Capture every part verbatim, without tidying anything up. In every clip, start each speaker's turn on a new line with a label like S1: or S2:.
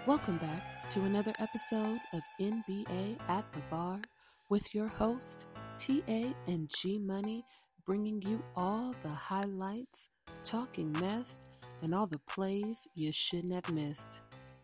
S1: Welcome back to another episode of N B A at the Bar with your host, T A and G Money, bringing you all the highlights, talking mess, and all the plays you shouldn't have missed.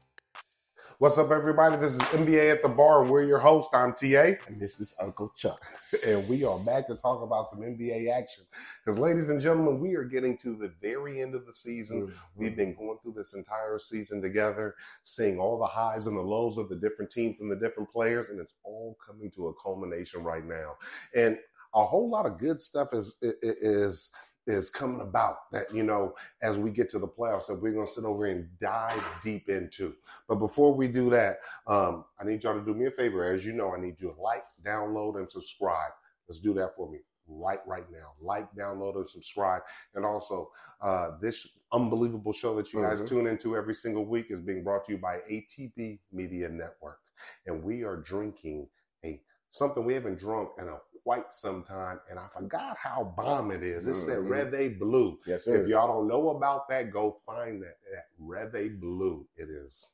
S2: What's up, everybody? This is N B A at the Bar, and we're your host. I'm T A.
S3: And this is Uncle Chuck.
S2: And we are back to talk about some N B A action. Because, ladies and gentlemen, we are getting to the very end of the season. Mm-hmm. We've been going through this entire season together, seeing all the highs and the lows of the different teams and the different players, and it's all coming to a culmination right now. And a whole lot of good stuff is is is coming about that, you know, as we get to the playoffs that we're going to sit over and dive deep into. But before we do that, um, I need y'all to do me a favor. As you know, I need you to like, download, and subscribe. Let's do that for me right right now. Like, download, and subscribe. And also, uh, this unbelievable show that you guys mm-hmm. tune into every single week is being brought to you by A T V Media Network. And we are drinking a something we haven't drunk in a quite some time, and I forgot how bomb it is. It's mm-hmm. that Reve Blue.
S3: Yes, sir.
S2: If y'all don't know about that, go find that, that Reve Blue. It is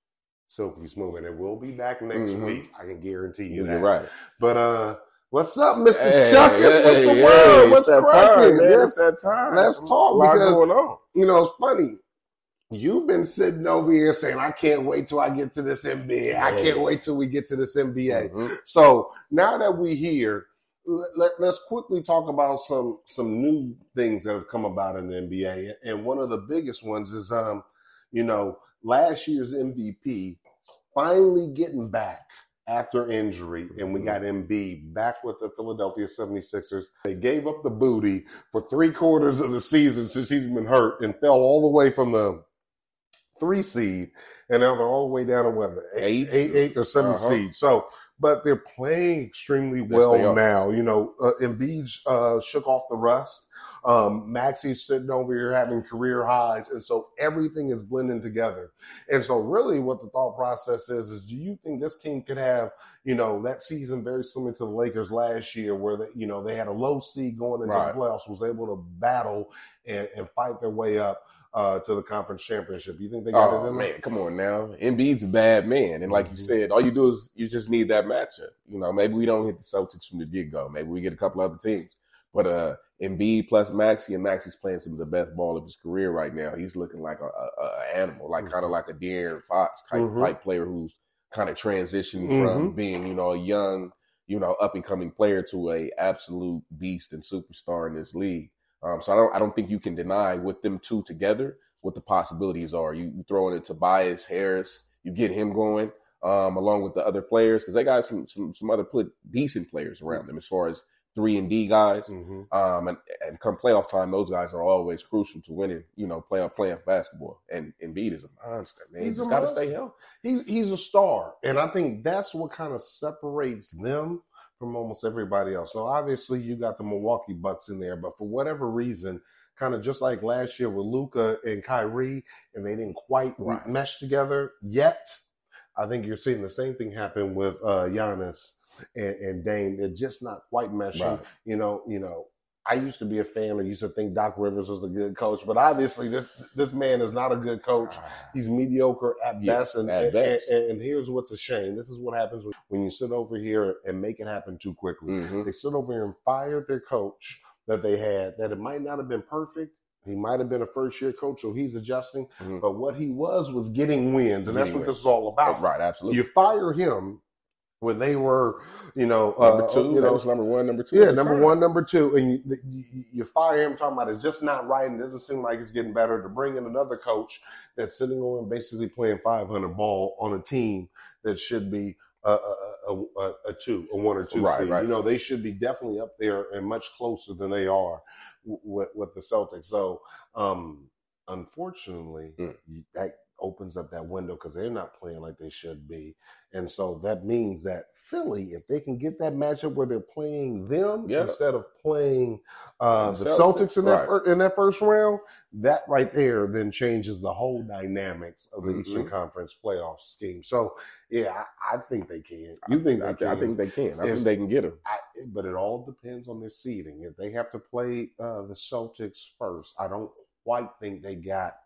S2: silky smooth, and it will be back next mm-hmm. week. I can guarantee you
S3: You're
S2: that.
S3: Right.
S2: But uh, what's up, Mister
S3: Hey,
S2: Chuck?
S3: hey,
S2: It's Mister
S3: hey,
S2: World. What's
S3: that
S2: cracking?
S3: time, man?
S2: Yes.
S3: It's that time.
S2: Let's talk
S3: a lot
S2: because
S3: going on.
S2: You know, it's funny. You've been sitting over here saying, I can't wait till I get to this N B A. I can't wait till we get to this N B A.
S3: Mm-hmm.
S2: So now that we're here, let, let, let's quickly talk about some some new things that have come about in the N B A. And one of the biggest ones is, um, you know, last year's M V P finally getting back after injury, and we got Embiid back with the Philadelphia seventy-sixers. They gave up the booty for three quarters of the season since he's been hurt and fell all the way from the three seed, and now they're all the way down to what, the eight, eight, eight or seven uh-huh. seed. So, but they're playing extremely well yes, now. You know, uh, Embiid uh, shook off the rust. Um, Maxey's sitting over here having career highs, and so everything is blending together. And so, really, what the thought process is is, do you think this team could have, you know, that season very similar to the Lakers last year, where they, you know, they had a low seed going into right. the playoffs, was able to battle and, and fight their way up Uh, to the conference championship? You think they got
S3: oh,
S2: it in
S3: man, come on now. Embiid's a bad man. And like mm-hmm. you said, all you do is you just need that matchup. You know, maybe we don't hit the Celtics from the get-go. Maybe we get a couple other teams. But uh, Embiid plus Maxey, and Maxey's playing some of the best ball of his career right now. He's looking like a, a, a animal, like mm-hmm. kind of like a De'Aaron Fox type, mm-hmm. type player who's kind of transitioning mm-hmm. from being, you know, a young, you know, up-and-coming player to a absolute beast and superstar in this league. Um, so I don't, I don't think you can deny with them two together what the possibilities are. You, you throw in a Tobias Harris, you get him going, um, along with the other players, because they got some, some, some other put decent players around them as far as three and D guys. Mm-hmm. Um, and, and come playoff time, those guys are always crucial to winning, you know, playoff playoff basketball. And Embiid is a monster, man. He's, he's got to stay healthy.
S2: He's he's a star, and I think that's what kind of separates them from almost everybody else. So obviously you got the Milwaukee Bucks in there, but for whatever reason, kind of just like last year with Luka and Kyrie, and they didn't quite right. mesh together yet. I think you're seeing the same thing happen with uh, Giannis and, and Dame. They're just not quite meshing. Right. You know, you know. I used to be a fan or used to think Doc Rivers was a good coach, but obviously this this man is not a good coach. He's mediocre at
S3: yeah,
S2: best. And,
S3: at
S2: and,
S3: best.
S2: And, and here's what's a shame. This is what happens when you sit over here and make it happen too quickly. Mm-hmm. They sit over here and fire their coach that they had, that it might not have been perfect. He might have been a first-year coach, so he's adjusting. Mm-hmm. But what he was was getting wins, and getting that's what wins. This is all about.
S3: Right, absolutely.
S2: You fire him when they were, you know,
S3: number
S2: uh,
S3: two,
S2: you know,
S3: that was number one, number two.
S2: Yeah, number one, number two, and you, you, you fire him. Talking about it's just not right, and it doesn't seem like it's getting better. To bring in another coach that's sitting on and basically playing five hundred ball on a team that should be a, a, a, a two, a one or two
S3: right,
S2: seed.
S3: Right.
S2: You know, they should be definitely up there and much closer than they are with, with the Celtics. So, um, unfortunately, mm. that opens up that window because they're not playing like they should be. And so that means that Philly, if they can get that matchup where they're playing them
S3: yeah.
S2: instead of playing uh, the
S3: Celtics,
S2: Celtics in that,
S3: right.
S2: fir- in that first round, that right there then changes the whole dynamics of the mm-hmm. Eastern Conference playoff scheme. So, yeah, I, I think they can. You think
S3: I,
S2: they
S3: I,
S2: can?
S3: I think they can. I
S2: it's,
S3: think they can get them.
S2: I, but it all depends on their seeding. If they have to play uh, the Celtics first, I don't quite think they got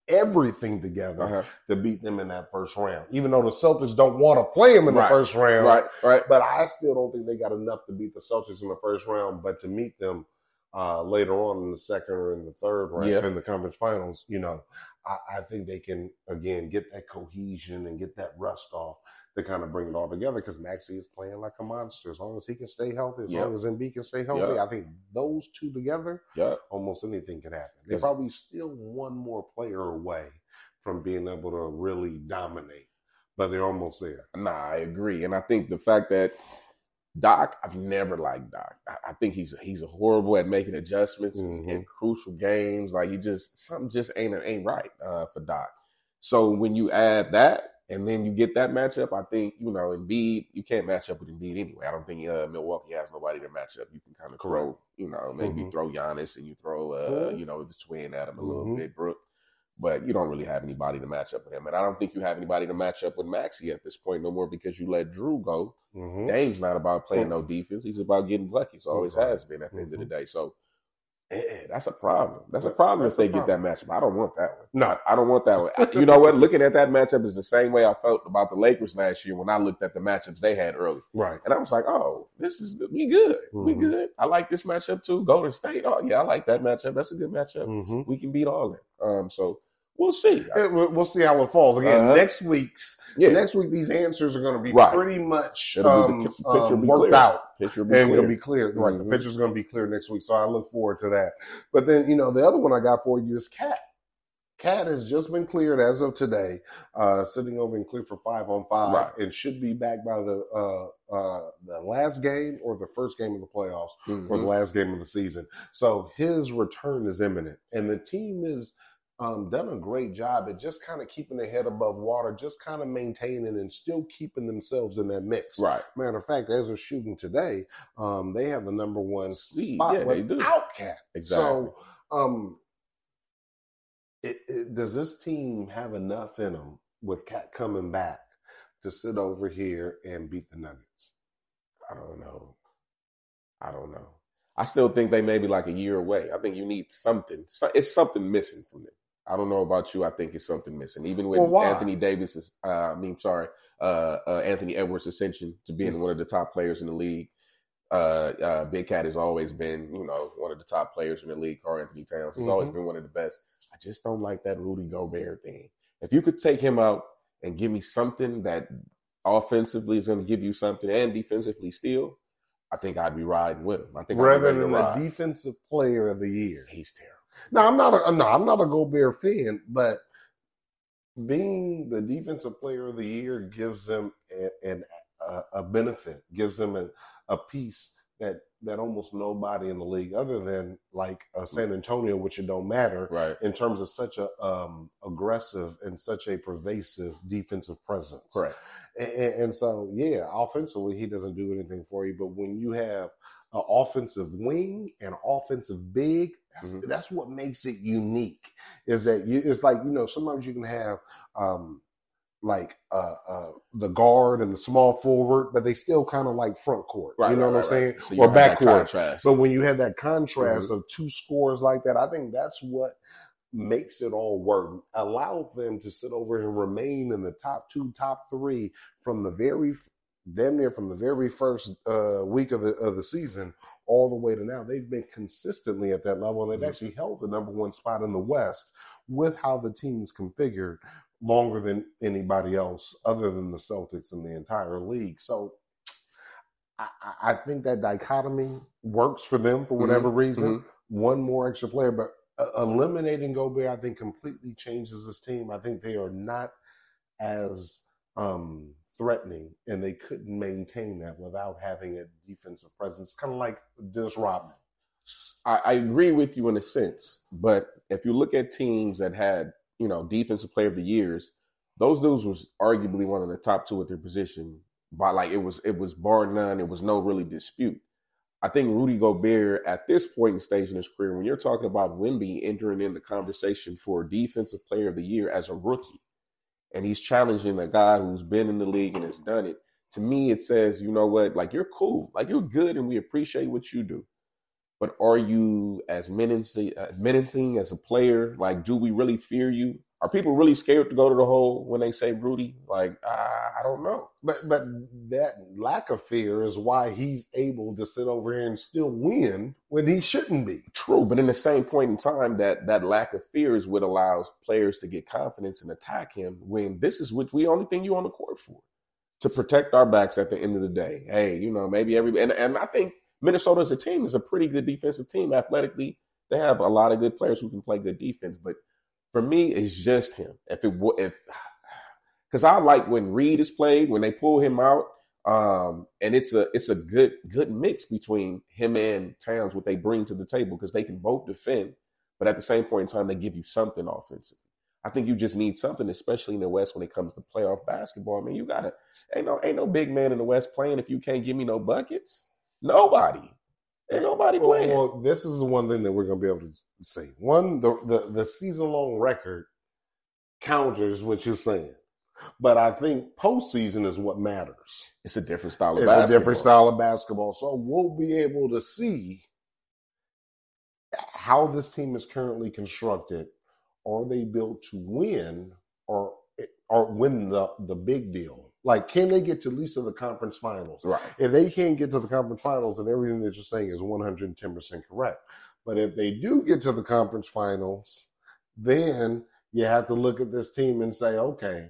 S2: everything together
S3: uh-huh.
S2: to beat them in that first round. Even though the Celtics don't want to play them in
S3: right.
S2: the first round,
S3: right, right.
S2: But I still don't think they got enough to beat the Celtics in the first round. But to meet them uh, later on in the second or in the third round
S3: yeah.
S2: in the conference finals, you know, I, I think they can again get that cohesion and get that rust off to kind of bring it all together, because Maxey is playing like a monster. As long as he can stay healthy, as yep. long as Embiid can stay healthy, yep. I think those two together, yep. almost anything can happen. They're probably still one more player away from being able to really dominate, but they're almost there.
S3: Nah, I agree. And I think the fact that Doc, I've never liked Doc. I, I think he's he's horrible at making adjustments mm-hmm. in crucial games. Like he just, something just ain't ain't right uh, for Doc. So when you add that, and then you get that matchup, I think, you know, Embiid, you can't match up with Embiid anyway. I don't think uh, Milwaukee has nobody to match up. You can kind of throw, you know, maybe mm-hmm. throw Giannis and you throw, uh, mm-hmm. you know, the twin at him a little mm-hmm. bit, Brook. But you don't really have anybody to match up with him. And I don't think you have anybody to match up with Maxey at this point no more, because you let Drew go. Mm-hmm. Dame's not about playing no defense. He's about getting buckets. Always mm-hmm. has been at the mm-hmm. end of the day. So eh, that's a problem. That's a problem that's if they problem. get that matchup. I don't want that one. No, I don't want that one. You know what? Looking at that matchup is the same way I felt about the Lakers last year when I looked at the matchups they had early.
S2: Right.
S3: And I was like, oh, this is, we good. Mm-hmm. We good. I like this matchup too. Golden State. Oh, yeah, I like that matchup. That's a good matchup. Mm-hmm. We can beat all that. Um, so we'll see.
S2: We'll see how it falls. Again, uh-huh. next week's yeah. next week, these answers are going to be right. pretty much um, be um, worked clear. out.
S3: Picture
S2: and
S3: clear.
S2: It'll be clear. Right. Mm-hmm. The picture's going to be clear next week. So I look forward to that. But then, you know, the other one I got for you is Cat. Cat has just been cleared as of today, uh, sitting over and cleared for five on five right. and should be back by the uh, uh, the last game or the first game of the playoffs mm-hmm. or the last game of the season. So his return is imminent. And the team is Um, done a great job at just kind of keeping their head above water, just kind of maintaining and still keeping themselves in that mix.
S3: Right.
S2: Matter of fact, as of shooting today, um, they have the number one spot
S3: yeah,
S2: without Cat.
S3: Exactly.
S2: So, um, it, it, does this team have enough in them with Cat coming back to sit over here and beat the Nuggets?
S3: I don't know. I don't know. I still think they may be like a year away. I think you need something. It's something missing from them. I don't know about you. I think it's something missing. Even with well, Anthony Davis, uh, I mean, sorry, uh, uh, Anthony Edwards' ascension to being mm-hmm. one of the top players in the league. Uh, uh, Big Cat has always been, you know, one of the top players in the league. Karl Anthony Towns has mm-hmm. always been one of the best. I just don't like that Rudy Gobert thing. If you could take him out and give me something that offensively is going to give you something and defensively still, I think I'd be riding with him. I think
S2: rather than the defensive player of the year,
S3: he's terrible.
S2: No, I'm not a no, I'm not a Gobert fan, but being the defensive player of the year gives them an a, a benefit, gives them a, a piece that that almost nobody in the league, other than like uh, San Antonio, which it don't matter,
S3: right,
S2: in terms of such a um, aggressive and such a pervasive defensive presence.
S3: Correct.
S2: And, and so, yeah, offensively, he doesn't do anything for you. But when you have an offensive wing and offensive big, that's, mm-hmm. that's what makes it unique. Is that you? It's like, you know, sometimes you can have um, like uh, uh, the guard and the small forward, but they still kind of like front court.
S3: Right,
S2: you know
S3: right,
S2: what I'm saying?
S3: Right. So
S2: or back court.
S3: Contrast.
S2: But when you have that contrast
S3: mm-hmm.
S2: of two scores like that, I think that's what makes it all work. Allow them to sit over and remain in the top two, top three from the very damn near from the very first uh, week of the of the season all the way to now. They've been consistently at that level, and they've mm-hmm. actually held the number one spot in the West with how the team's configured longer than anybody else other than the Celtics in the entire league. So I, I think that dichotomy works for them for whatever mm-hmm. reason. Mm-hmm. One more extra player, but uh, eliminating Gobert, I think, completely changes this team. I think they are not as um, threatening, and they couldn't maintain that without having a defensive presence, kind of like Dennis Rodman.
S3: I, I agree with you in a sense, but if you look at teams that had, you know, defensive player of the years, those dudes was arguably one of the top two at their position. By like it was, it was bar none. It was no really dispute. I think Rudy Gobert at this point in stage in his career, when you're talking about Wemby entering in the conversation for defensive player of the year as a rookie, and he's challenging a guy who's been in the league and has done it. To me, it says, you know what, like you're cool, like you're good, and we appreciate what you do. But are you as menacing, uh, menacing as a player? Like, do we really fear you? Are people really scared to go to the hole when they say Rudy? Like, uh, I don't know.
S2: But but that lack of fear is why he's able to sit over here and still win when he shouldn't be.
S3: True, but in the same point in time, that that lack of fear is what allows players to get confidence and attack him when this is what we only thing you on the court for. To protect our backs at the end of the day. Hey, you know, maybe every and, and I think Minnesota as a team is a pretty good defensive team. Athletically, they have a lot of good players who can play good defense, but for me, it's just him. If it if because I like when Reed is played, when they pull him out, um, and it's a it's a good good mix between him and Towns, what they bring to the table, because they can both defend, but at the same point in time, they give you something offensively. I think you just need something, especially in the West when it comes to playoff basketball. I mean, you gotta ain't no ain't no big man in the West playing if you can't give me no buckets. Nobody. Ain't nobody playing.
S2: Well, well, this is the one thing that we're going to be able to say. One, the, the, the season-long record counters what you're saying. But I think postseason is what matters.
S3: It's a different style of
S2: it's
S3: basketball.
S2: It's a different style of basketball. So we'll be able to see how this team is currently constructed. Are they built to win or, or win the, the big deal? Like, can they get to at least to the conference finals?
S3: Right.
S2: If they can't get to the conference finals, then everything that you're saying is one hundred ten percent correct. But if they do get to the conference finals, then you have to look at this team and say, okay,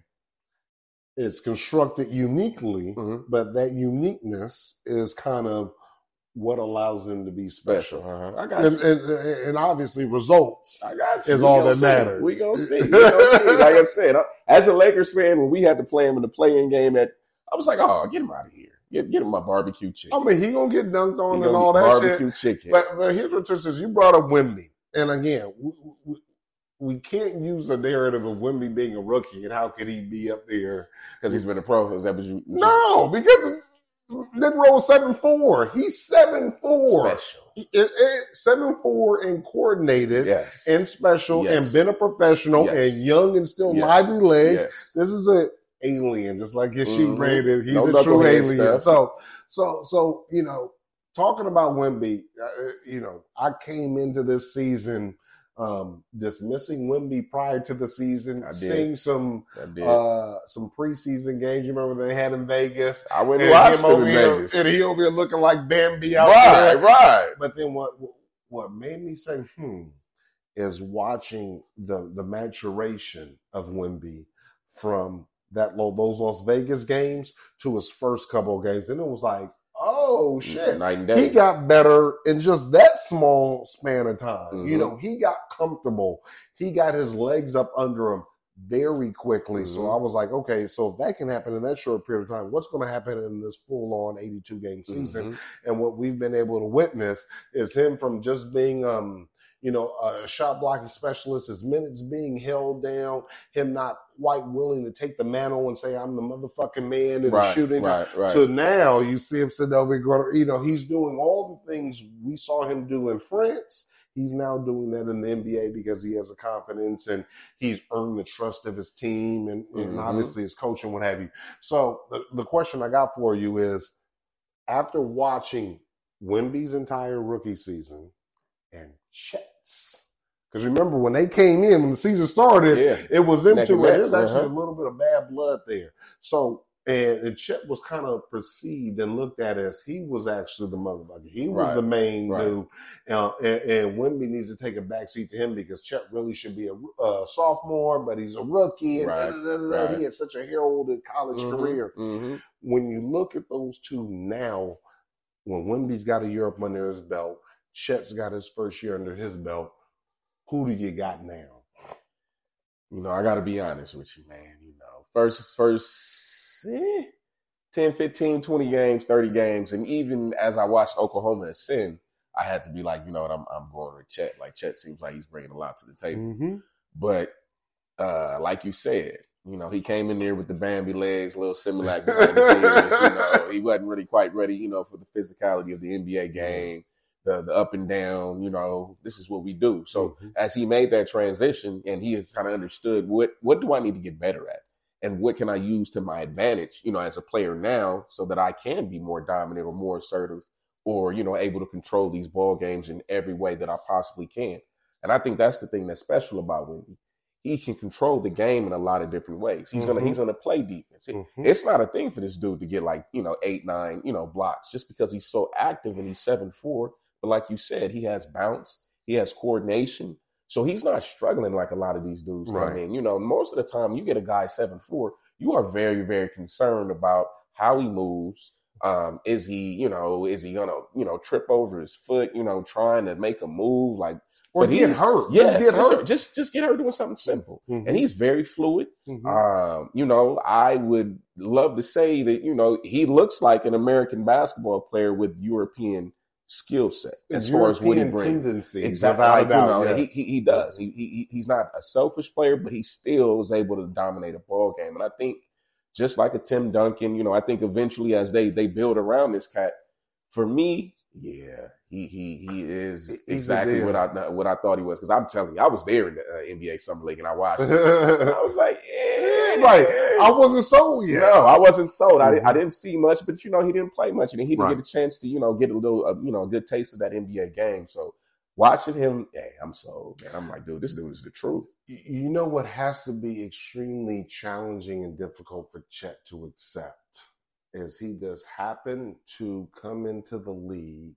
S2: it's constructed uniquely, mm-hmm. but that uniqueness is kind of what allows them to be special.
S3: special. Uh-huh. I got
S2: and,
S3: you.
S2: And, and obviously results
S3: I got you.
S2: is
S3: we
S2: all that
S3: see.
S2: matters.
S3: We gonna see. We gonna see. Like I said, as a Lakers fan, when we had to play him in the play-in game, at I was like, oh, get him out of here. Get, get him my barbecue chicken.
S2: I mean, he gonna get dunked on
S3: he
S2: and all that
S3: barbecue
S2: shit.
S3: Chicken.
S2: But, but here's what this is. You brought up Wemby. And again, we, we, we can't use the narrative of Wemby being a rookie and how could he be up there.
S3: Because he's been a pro. Is that what you...
S2: No, because... Nick Rose seven four. He's seven four.
S3: Special.
S2: It, it, seven four and coordinated
S3: yes.
S2: and special
S3: yes.
S2: and been a professional
S3: yes.
S2: and young and still
S3: yes.
S2: lively legs.
S3: Yes.
S2: This is a alien, just like his shoe
S3: mm-hmm.
S2: braided. He's
S3: no
S2: a true alien.
S3: Stuff.
S2: So, so, so, you know, talking about Wemby, uh, you know, I came into this season Um, dismissing Wemby prior to the season, seeing some uh, some preseason games. You remember they had in Vegas.
S3: I went and watched them in
S2: here,
S3: Vegas,
S2: and he over here looking like Bambi out
S3: right,
S2: there.
S3: Right, right.
S2: But then what what made me say, hmm, is watching the the maturation of Wemby from that those Las Vegas games to his first couple of games, and it was like, oh shit,
S3: night and day.
S2: He got better in just that small span of time.
S3: Mm-hmm.
S2: You know, he got comfortable. He got his legs up under him very quickly. Mm-hmm. So I was like, okay, so if that can happen in that short period of time, what's going to happen in this full-on eighty-two game season? Mm-hmm. And what we've been able to witness is him from just being um, you know, a shot blocking specialist, his minutes being held down, him not quite willing to take the mantle and say, I'm the motherfucking man in
S3: right,
S2: the shooting.
S3: Right, right.
S2: To now, you see him sitting over here, you know, he's doing all the things we saw him do in France. He's now doing that in the N B A because he has a confidence and he's earned the trust of his team and, and mm-hmm. obviously his coach and what have you. So the, the question I got for you is, after watching Wemby's entire rookie season and Chet's, because remember when they came in, when the season started,
S3: yeah.
S2: it was them two.
S3: And
S2: there's actually
S3: uh-huh.
S2: a little bit of bad blood there. So, and, and Chet was kind of perceived and looked at as he was actually the motherfucker. He was
S3: right.
S2: the main
S3: right.
S2: dude. Uh, and, and Wemby needs to take a backseat to him because Chet really should be a uh, sophomore, but he's a rookie. And
S3: right.
S2: da, da, da, da.
S3: Right.
S2: He had such a heralded college
S3: mm-hmm.
S2: career.
S3: Mm-hmm.
S2: When you look at those two now, when Wemby's got a year up under his belt, Chet's got his first year under his belt, who do you got now?
S3: You know, I got to be honest with you, man. You know, first, first eh, ten, fifteen, twenty games, thirty games. And even as I watched Oklahoma ascend, I had to be like, you know what, I'm I'm going with Chet. Like, Chet seems like he's bringing a lot to the table.
S2: Mm-hmm.
S3: But uh, like you said, you know, he came in there with the Bambi legs, a little Similac behind the scenes. You know, he wasn't really quite ready, you know, for the physicality of the N B A game. The, the up and down, you know, this is what we do. So mm-hmm. as he made that transition and he kind of understood what, what do I need to get better at and what can I use to my advantage, you know, as a player now so that I can be more dominant or more assertive or, you know, able to control these ball games in every way that I possibly can. And I think that's the thing that's special about Wemby. he can control the game in a lot of different ways. He's mm-hmm. gonna he's gonna play defense. It, mm-hmm. It's not a thing for this dude to get like, you know, eight, nine, you know, blocks just because he's so active and he's seven four. But like you said, he has bounce, he has coordination. So he's not struggling like a lot of these dudes come right. in. You know, most of the time you get a guy seven four, you are very, very concerned about how he moves. Um, is he, you know, is he gonna, you know, trip over his foot, you know, trying to make a move like
S2: or get hurt.
S3: Yes,
S2: just get hurt.
S3: Just just get hurt doing something simple.
S2: Mm-hmm.
S3: And he's very fluid.
S2: Mm-hmm.
S3: Um, you know, I would love to say that, you know, he looks like an American basketball player with European skill set as
S2: European
S3: far as what he brings.
S2: Tendencies,
S3: exactly. Like, doubt, you know, yes. he, he he does. He, he he's not a selfish player, but he still is able to dominate a ball game. And I think just like a Tim Duncan, you know, I think eventually as they they build around this cat, for me, yeah, he he he is He's exactly what I what I thought he was. Because I'm telling you, I was there in the uh, N B A Summer League and I watched it. And I was like, yeah,
S2: right. I wasn't sold yet.
S3: No, I wasn't sold. Mm-hmm. I, I didn't see much, but you know, he didn't play much, and he didn't
S2: right.
S3: get a chance to, you know, get a little, uh, you know, a good taste of that N B A game. So watching him, hey, I'm sold, man. I'm like, dude, this dude is the truth.
S2: You know what has to be extremely challenging and difficult for Chet to accept is he just happened to come into the league,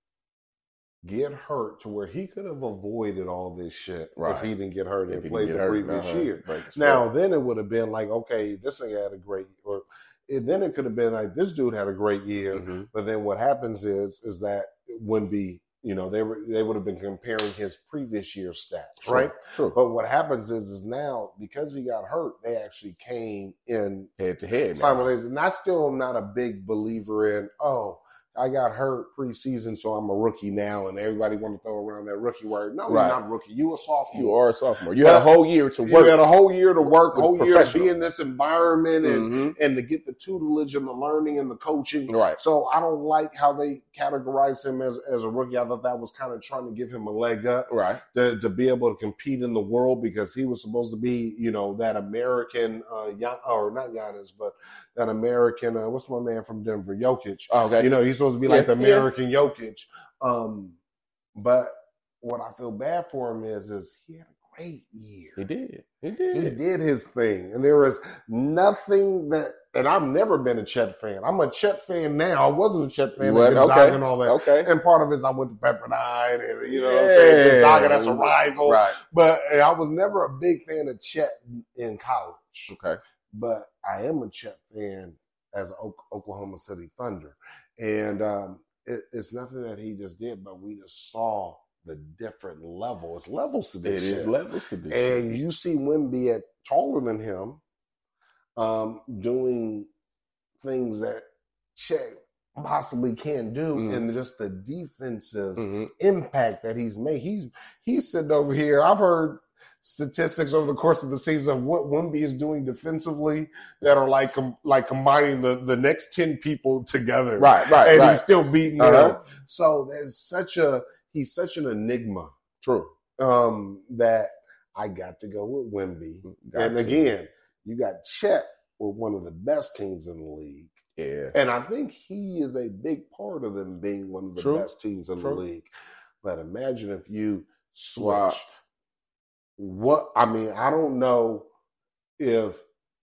S2: get hurt to where he could have avoided all this shit
S3: right.
S2: if he didn't get hurt
S3: if
S2: and played the
S3: hurt,
S2: previous
S3: uh-huh.
S2: year.
S3: Right.
S2: Now, then it would have been like, okay, this thing had a great, or it, then it could have been like, this dude had a great year.
S3: Mm-hmm.
S2: But then what happens is, is that it wouldn't be, you know, they were they would have been comparing his previous year's stats,
S3: True.
S2: right?
S3: True.
S2: But what happens is, is now because he got hurt, they actually came in
S3: head to head
S2: simultaneously. And I still am not a big believer in, oh, I got hurt preseason, so I'm a rookie now, and everybody want to throw around that rookie word. No,
S3: right.
S2: you're not a rookie. You a sophomore.
S3: You are a sophomore. You had a whole year to work.
S2: You had a whole year to work, whole year to be in this environment and, mm-hmm. and to get the tutelage and the learning and the coaching.
S3: Right.
S2: So I don't like how they categorize him as, as a rookie. I thought that was kind of trying to give him a leg up.
S3: Right.
S2: To, to be able to compete in the world because he was supposed to be, you know, that American, uh, or not Giannis, but that American, uh, what's my man from Denver, Jokic.
S3: Oh, okay.
S2: You know, he's supposed to be like
S3: yeah,
S2: the American
S3: yeah.
S2: Jokic. Um, but what I feel bad for him is, is he had a great year.
S3: He did. He did.
S2: He did his thing. And there was nothing that, and I've never been a Chet fan. I'm a Chet fan now. I wasn't a Chet fan
S3: what?
S2: of Gonzaga
S3: okay.
S2: and all that.
S3: Okay.
S2: And part of it is I went to Pepperdine and, you know
S3: yeah.
S2: what I'm saying? Gonzaga, that's a rival.
S3: Right.
S2: But I was never a big fan of Chet in college.
S3: Okay.
S2: But I am a Chet fan as an Oklahoma City Thunder. And um, it, it's nothing that he just did, but we just saw the different levels. It's levels to this
S3: It
S2: shit.
S3: is levels to this
S2: And
S3: shit.
S2: you see Wemby at taller than him um, doing things that Chet possibly can't do,
S3: mm-hmm.
S2: and just the defensive
S3: mm-hmm.
S2: impact that he's made. He's he's sitting over here. I've heard statistics over the course of the season of what Wemby is doing defensively that are like com- like combining the, the next ten people together.
S3: Right, right,
S2: and
S3: right.
S2: he's still beating
S3: uh-huh.
S2: them. So there's such a he's such an enigma.
S3: True.
S2: Um, that I got to go with Wemby.
S3: Got
S2: and
S3: to.
S2: again, you got Chet with one of the best teams in the league.
S3: Yeah.
S2: And I think he is a big part of them being one of the
S3: True.
S2: best teams in
S3: True.
S2: the league. But imagine if you switched.
S3: Wow.
S2: What I mean, I don't know if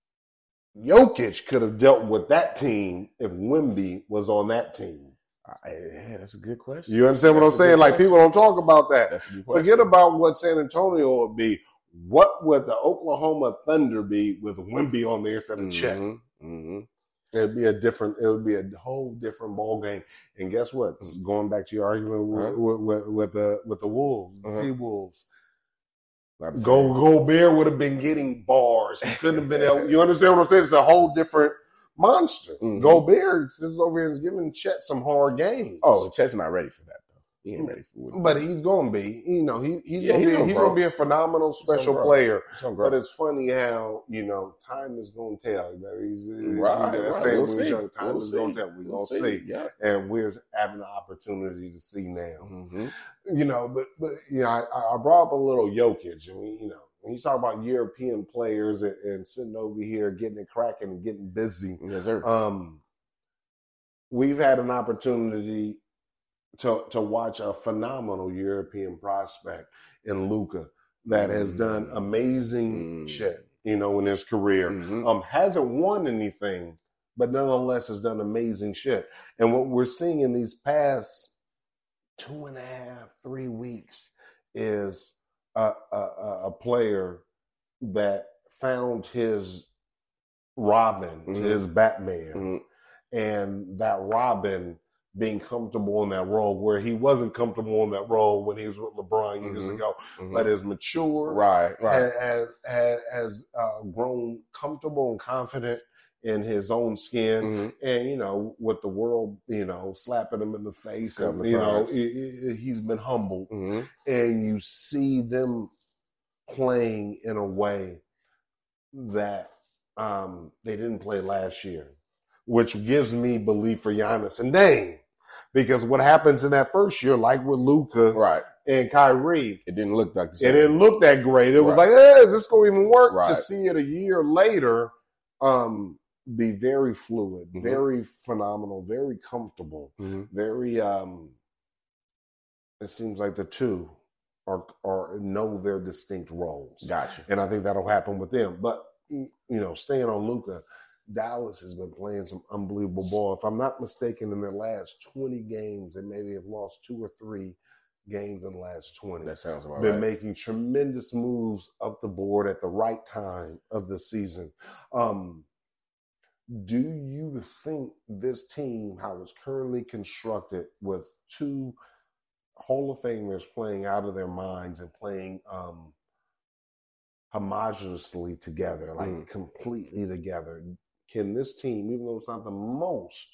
S2: Jokic could have dealt with that team if Wemby was on that team.
S3: Yeah, that's a good question.
S2: You understand what
S3: that's
S2: I'm saying? Like,
S3: question.
S2: people don't talk about that.
S3: That's a good question.
S2: Forget about what San Antonio would be. What would the Oklahoma Thunder be with Wemby on there instead of
S3: mm-hmm.
S2: Chet?
S3: Mm-hmm.
S2: It'd be a different. It would be a whole different ball game. And guess what? Going back to your argument with,
S3: uh-huh.
S2: with, with, with the with the Wolves, the
S3: uh-huh.
S2: T-Wolves. Go Gobert would have been getting bars. He couldn't have been able. You understand what I'm saying? It's a whole different monster.
S3: Mm-hmm.
S2: Gobert is over here is giving Chet some hard games.
S3: Oh, Chet's not ready for that though. He ain't ready for it.
S2: But he's gonna be. You know, he, he's
S3: yeah,
S2: gonna
S3: he's
S2: be.
S3: gonna
S2: He's
S3: grow.
S2: gonna be a phenomenal special
S3: grow.
S2: player.
S3: He's grow.
S2: But it's funny how, you know, time is gonna tell. He's,
S3: right,
S2: you know,
S3: right.
S2: saying
S3: We'll
S2: with each
S3: see.
S2: other, time
S3: We'll
S2: is
S3: see.
S2: gonna tell. We're
S3: We'll
S2: gonna
S3: see.
S2: see.
S3: Yeah.
S2: And we're having the opportunity to see now.
S3: Mm-hmm.
S2: You know, but but you know, I, I brought up a little Jokic, and we, you know, when you talk about European players and, and sitting over here getting it cracking and getting busy,
S3: yes, sir.
S2: Um, we've had an opportunity to to watch a phenomenal European prospect in Luka that has done amazing
S3: mm.
S2: shit, you know, in his career.
S3: Mm-hmm.
S2: Um, hasn't won anything, but nonetheless has done amazing shit. And what we're seeing in these past two and a half, three weeks is a, a, a player that found his Robin,
S3: mm-hmm.
S2: his Batman,
S3: mm-hmm.
S2: and that Robin being comfortable in that role where he wasn't comfortable in that role when he was with LeBron years
S3: mm-hmm.
S2: ago,
S3: mm-hmm.
S2: but is mature,
S3: right, right,
S2: has has, has uh, grown comfortable and confident in his own skin,
S3: mm-hmm.
S2: and you know, with the world, you know, slapping him in the face, and you know, it, it, he's been humbled,
S3: mm-hmm.
S2: and you see them playing in a way that um, they didn't play last year, which gives me belief for Giannis and Dame. Because what happens in that first year, like with Luka
S3: right.
S2: and Kyrie,
S3: it didn't look like
S2: it didn't look that great. It right. was like, eh, is this going to even work? Right. To see it a year later, um, be very fluid, mm-hmm. very phenomenal, very comfortable,
S3: mm-hmm.
S2: very. Um, it seems like the two are are know their distinct roles.
S3: Gotcha.
S2: And I think that'll happen with them. But you know, staying on Luka, Dallas has been playing some unbelievable ball. If I'm not mistaken, in their last twenty games, they maybe have lost two or three games in the last twenty.
S3: That sounds about
S2: been
S3: right.
S2: making tremendous moves up the board at the right time of the season. Um, do you think this team, how it's currently constructed with two Hall of Famers playing out of their minds and playing um, homogeneously together, like mm. completely together, can this team, even though it's not the most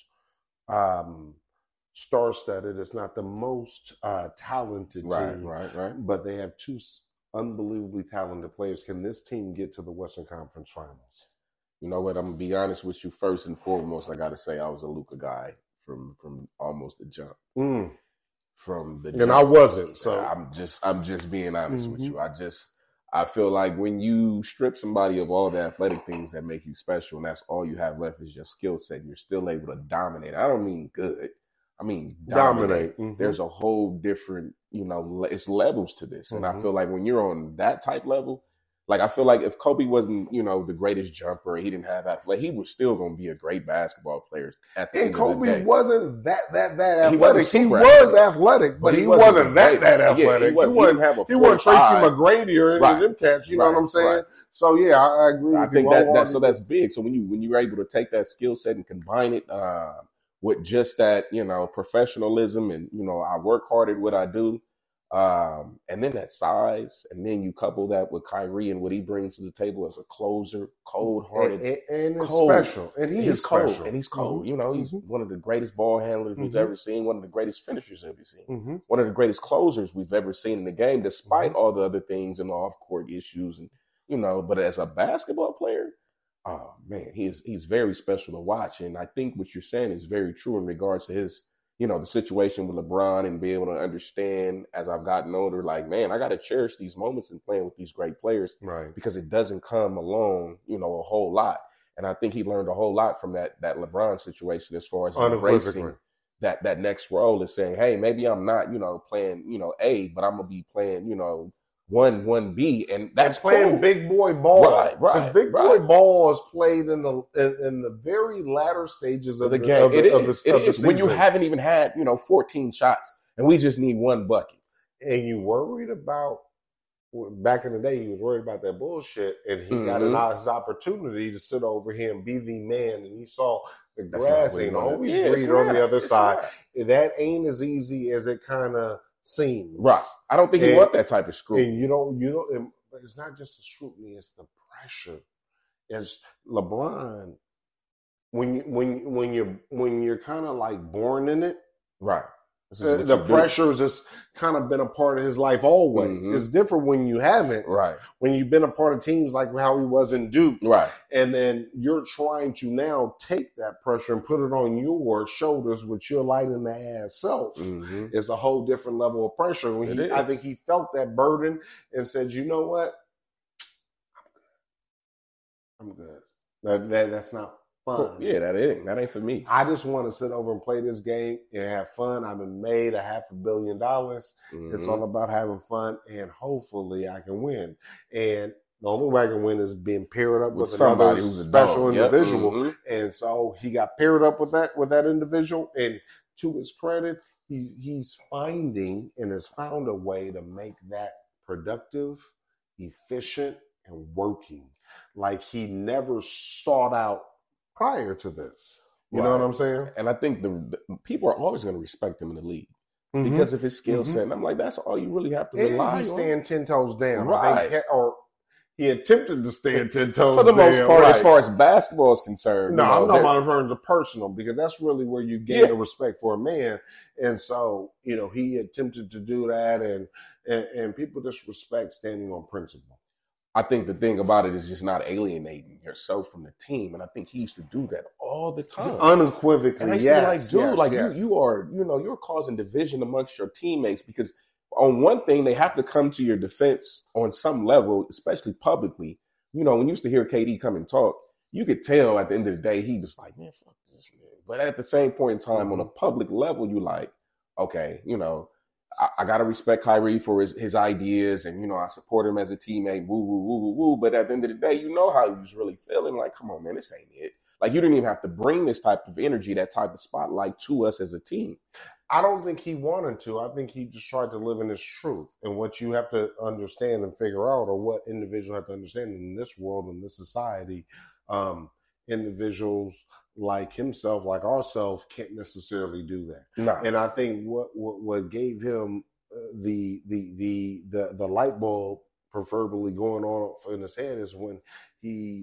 S2: um, star-studded, it's not the most uh, talented
S3: right,
S2: team,
S3: right, right.
S2: but they have two unbelievably talented players, can this team get to the Western Conference Finals?
S3: You know what? I'm gonna be honest with you. First and foremost, I got to say I was a Luka guy from from almost the jump.
S2: Mm.
S3: From the
S2: and
S3: jump.
S2: I wasn't. So
S3: I'm just I'm just being honest
S2: mm-hmm.
S3: with you. I just I feel like when you strip somebody of all the athletic things that make you special, and that's all you have left is your skill set, and you're still able to dominate. I don't mean good. I mean dominate.
S2: dominate. Mm-hmm.
S3: There's a whole different, you know, it's levels to this, and
S2: mm-hmm.
S3: I feel like when you're on that type level. Like, I feel like if Kobe wasn't, you know, the greatest jumper, he didn't have athletic, he was still going to be a great basketball player. At the
S2: and
S3: end
S2: Kobe
S3: of the day.
S2: wasn't that that that athletic.
S3: He, wasn't
S2: he was
S3: athletic.
S2: athletic, but, but he, he wasn't, wasn't that that athletic. Yeah, he, was, he, wasn't,
S3: have a
S2: he wasn't Tracy McGrady or any
S3: right.
S2: of them cats. You
S3: right.
S2: know what I'm saying?
S3: Right.
S2: So yeah, I, I agree.
S3: I
S2: with
S3: think
S2: you.
S3: that, that so that's big. So when you when you're able to take that skill set and combine it uh, with just that, you know, professionalism and you know, I work hard at what I do. Um, and then that size, and then you couple that with Kyrie and what he brings to the table as a closer, cold-hearted,
S2: and, and, and
S3: cold.
S2: special, and he
S3: he's
S2: is
S3: cold,
S2: special,
S3: and he's cold.
S2: Mm-hmm.
S3: You know, he's mm-hmm. one of the greatest ball handlers mm-hmm. we've ever seen, one of the greatest finishers we've ever seen,
S2: mm-hmm.
S3: one of the greatest closers we've ever seen in the game, despite mm-hmm. all the other things and the off-court issues, and you know. But as a basketball player, oh man, he's he's very special to watch, and I think what you're saying is very true in regards to his. You know, the situation with LeBron and be able to understand as I've gotten older, like, man, I got to cherish these moments and playing with these great players.
S2: Right.
S3: Because it doesn't come along, you know, a whole lot. And I think he learned a whole lot from that that LeBron situation as far as embracing that, that next role is saying, hey, maybe I'm not, you know, playing, you know, A, but I'm going to be playing, you know, one, one B, and that's
S2: and playing
S3: cool.
S2: big boy ball.
S3: Right, right.
S2: Because big
S3: right.
S2: boy ball is played in the in, in the very latter stages of
S3: the,
S2: the
S3: game.
S2: Of the,
S3: it is.
S2: Of the,
S3: it
S2: of the
S3: is.
S2: season.
S3: When you haven't even had, you know, fourteen shots, and we just need one bucket.
S2: And you worried about back in the day, he was worried about that bullshit, and he mm-hmm. got an, his opportunity to sit over here and be the man, and he saw the
S3: That's
S2: grass ain't always
S3: yeah,
S2: greener on the other
S3: it's
S2: side.
S3: Right.
S2: That ain't as easy as it kind of seems.
S3: Right. I don't think
S2: and,
S3: you want that type of scrutiny.
S2: And you don't, you don't, it's not just the scrutiny, it's the pressure. It's LeBron, when you, when, when you're, when you're kind of like born in it.
S3: Right.
S2: Uh, the pressure has just kind of been a part of his life always. Mm-hmm. It's different when you haven't.
S3: Right.
S2: When you've been a part of teams like how he was in Duke.
S3: Right.
S2: And then you're trying to now take that pressure and put it on your shoulders with your light in the ass self.
S3: Mm-hmm.
S2: It's a whole different level of pressure. When he, I think he felt that burden and said, you know what? I'm good. I'm good. That, that, that's not fun.
S3: Yeah, that ain't that ain't for me.
S2: I just want to sit over and play this game and have fun. I've been made a half a billion dollars. Mm-hmm. It's all about having fun, and hopefully I can win. And the only way I can win is being paired up with, with another who's special individual. Yep. Mm-hmm. And so he got paired up with that with that individual. And to his credit, he, he's finding and has found a way to make that productive, efficient, and working like he never sought out prior to this. You right. know what I'm saying?
S3: And I think the, the people are always going to respect him in the league mm-hmm. because of his skill set. Mm-hmm. And I'm like, that's all you really have to rely on.
S2: He's staying ten toes down. Right. Think, or he attempted to stand ten toes down.
S3: For the
S2: down,
S3: most part,
S2: right.
S3: as far as basketball is concerned.
S2: No,
S3: you know,
S2: I'm not about in terms of personal, because that's really where you gain yeah. the respect for a man. And so, you know, he attempted to do that, and, and, and people just respect standing on principle.
S3: I think the thing about it is just not alienating yourself from the team. And I think he used to do that all the time.
S2: Unequivocally,
S3: and I used
S2: yes,
S3: to be like, dude,
S2: yes,
S3: like
S2: yes.
S3: you, you are, you know, you're causing division amongst your teammates, because on one thing, they have to come to your defense on some level, especially publicly. You know, when you used to hear K D come and talk, you could tell at the end of the day, he was like, man, fuck this man. But at the same point in time, mm-hmm. on a public level, you like, okay, you know, I, I got to respect Kyrie for his, his ideas, and, you know, I support him as a teammate, woo, woo, woo, woo, woo. But at the end of the day, you know how he was really feeling. Like, come on, man, this ain't it. Like, you didn't even have to bring this type of energy, that type of spotlight to us as a team.
S2: I don't think he wanted to. I think he just tried to live in his truth. And what you have to understand and figure out, or what individuals have to understand in this world, in this society, um, individuals like himself, like ourselves, can't necessarily do that.
S3: No.
S2: And I think what, what, what gave him uh, the, the, the, the, the light bulb preferably going on in his head is when he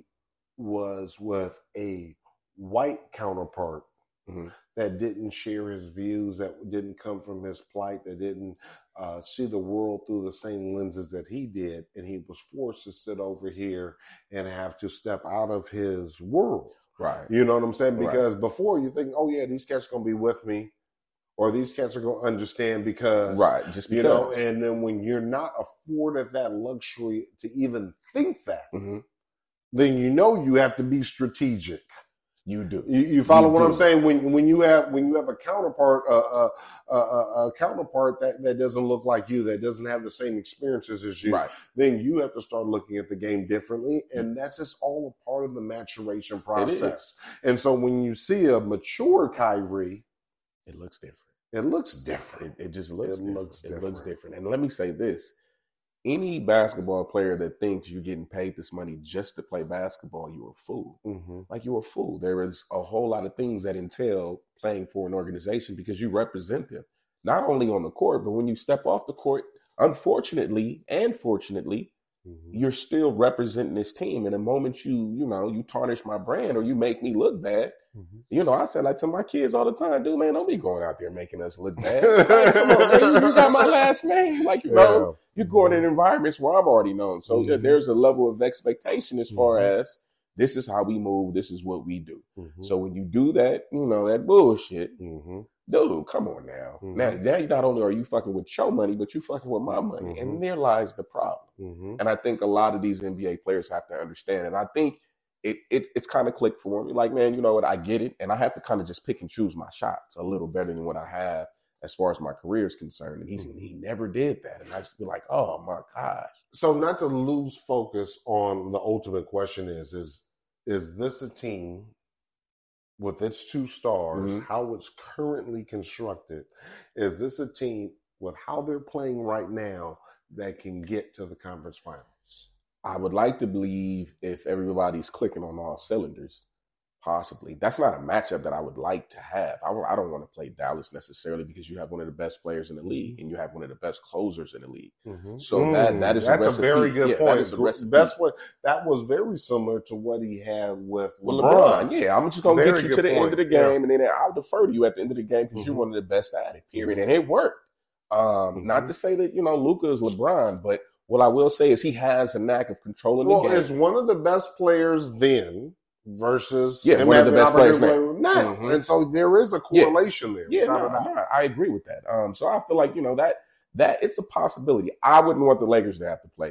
S2: was with a white counterpart mm-hmm. that didn't share his views, that didn't come from his plight, that didn't uh, see the world through the same lenses that he did. And he was forced to sit over here and have to step out of his world.
S3: Right.
S2: You know what I'm saying? Because
S3: right.
S2: before you think, oh, yeah, these cats are going to be with me, or these cats are going to understand because,
S3: right. Just because.
S2: You know, and then when you're not afforded that luxury to even think that, mm-hmm. then you know you have to be strategic.
S3: You do.
S2: You, you follow
S3: you
S2: what
S3: do.
S2: I'm saying? When when you have when you have a counterpart, uh, uh, uh, a counterpart that, that doesn't look like you, that doesn't have the same experiences as you,
S3: right.
S2: then you have to start looking at the game differently, and that's just all a part of the maturation process. And so when you see a mature Kyrie,
S3: it looks different.
S2: It looks different.
S3: It, it just looks.
S2: It
S3: different.
S2: looks different.
S3: It looks different. And let me say this. Any basketball player that thinks you're getting paid this money just to play basketball, you're a fool.
S2: Mm-hmm.
S3: Like, you're a fool. There is a whole lot of things that entail playing for an organization, because you represent them, not only on the court, but when you step off the court, unfortunately and fortunately, mm-hmm. you're still representing this team. And the moment you, you know, you tarnish my brand or you make me look bad, mm-hmm. you know, I said like to my kids all the time, dude, man, don't be going out there making us look bad. Like, come on, man, you got my last name. Like, you know, yeah. You're going in environments where I'm already known. So mm-hmm. there's a level of expectation as far mm-hmm. as this is how we move. This is what we do. Mm-hmm. So when you do that, you know, that bullshit, mm-hmm. dude, come on now. Mm-hmm. Now, now not only are you fucking with your money, but you fucking with my money. Mm-hmm. And there lies the problem. Mm-hmm. And I think a lot of these N B A players have to understand. And I think it, it it's kind of clicked for me. Like, man, you know what? I get it. And I have to kind of just pick and choose my shots a little better than what I have as far as my career is concerned. And he's, he never did that. And I just be like, oh my gosh.
S2: So not to lose focus on the ultimate question is, is, is this a team with its two stars, mm-hmm. how it's currently constructed? Is this a team with how they're playing right now that can get to the conference finals?
S3: I would like to believe if everybody's clicking on all cylinders, possibly. That's not a matchup that I would like to have. I, I don't want to play Dallas necessarily, because you have one of the best players in the league and you have one of the best closers in the league. Mm-hmm. So mm, that that is
S2: that's
S3: a, recipe.
S2: a very good
S3: yeah,
S2: point.
S3: That is a recipe.
S2: Best way, that was very similar to what he had with
S3: well,
S2: LeBron.
S3: LeBron. Yeah, I'm just going to get you to the
S2: point.
S3: end of the game, yeah. and then I'll defer to you at the end of the game because mm-hmm. you're one of the best at it, period. And it worked. Um, mm-hmm. Not to say that, you know, Luka is LeBron, but what I will say is he has a knack of controlling
S2: well,
S3: the game.
S2: Well, as one of the best players then, versus
S3: yeah, one of the best players now.
S2: now. Mm-hmm. And so there is a correlation
S3: yeah.
S2: there.
S3: Yeah, no, no, I agree with that. Um, so I feel like, you know, that that it's a possibility. I wouldn't want the Lakers to have to play them.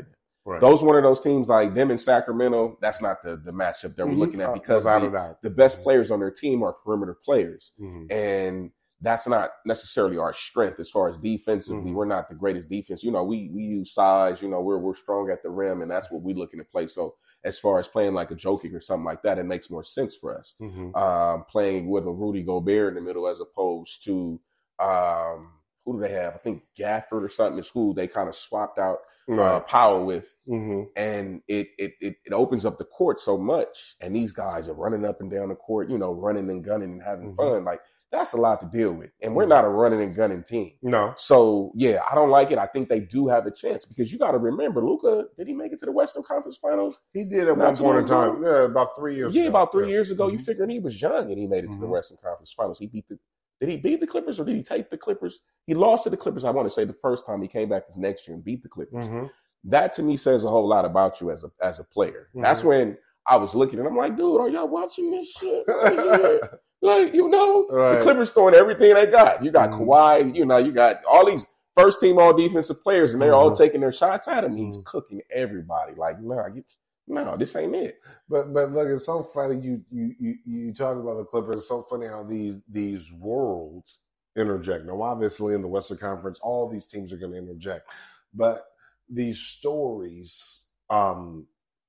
S2: Right.
S3: Those one of those teams like them in Sacramento, that's not the, the matchup that we're mm-hmm. looking at because
S2: uh,
S3: the, the best mm-hmm. players on their team are perimeter players.
S2: Mm-hmm.
S3: And that's not necessarily our strength as far as defensively. Mm-hmm. We're not the greatest defense. You know, we we use size, you know, we're we're strong at the rim, and that's what we're looking to play. So as far as playing like a Jokic or something like that, it makes more sense for us.
S2: Mm-hmm.
S3: Um, playing with a Rudy Gobert in the middle as opposed to um, who do they have? I think Gafford or something in school. They kind of swapped out
S2: right.
S3: uh, Powell with,
S2: mm-hmm.
S3: and it, it it it opens up the court so much. And these guys are running up and down the court, you know, running and gunning and having
S2: mm-hmm.
S3: fun. Like that's a lot to deal with. And we're not a running and gunning team.
S2: No.
S3: So yeah, I don't like it. I think they do have a chance because you got to remember, Luka, did he make it to the Western Conference Finals?
S2: He did at one point in time. Yeah, about three years
S3: yeah,
S2: ago.
S3: Yeah, about three
S2: yeah.
S3: years ago.
S2: Mm-hmm.
S3: You figuring he was young and he made it
S2: mm-hmm.
S3: to the Western Conference Finals. He beat the Did he beat the Clippers or did he take the Clippers? He lost to the Clippers, I want to say, the first time he came back this next year and beat the Clippers.
S2: Mm-hmm.
S3: That to me says a whole lot about you as a as a player. Mm-hmm. That's when I was looking and I'm like, dude, are y'all watching this shit? Like, you know,
S2: right.
S3: the Clippers throwing everything they got. You got mm-hmm. Kawhi, you know, you got all these first team all defensive players and they're mm-hmm. all taking their shots at him. He's mm-hmm. cooking everybody. Like, no, you, no, this ain't it.
S2: But but look, it's so funny you you you, you talk about the Clippers. It's so funny how these these worlds interject. Now, obviously, in the Western Conference, all these teams are going to interject. But these stories um,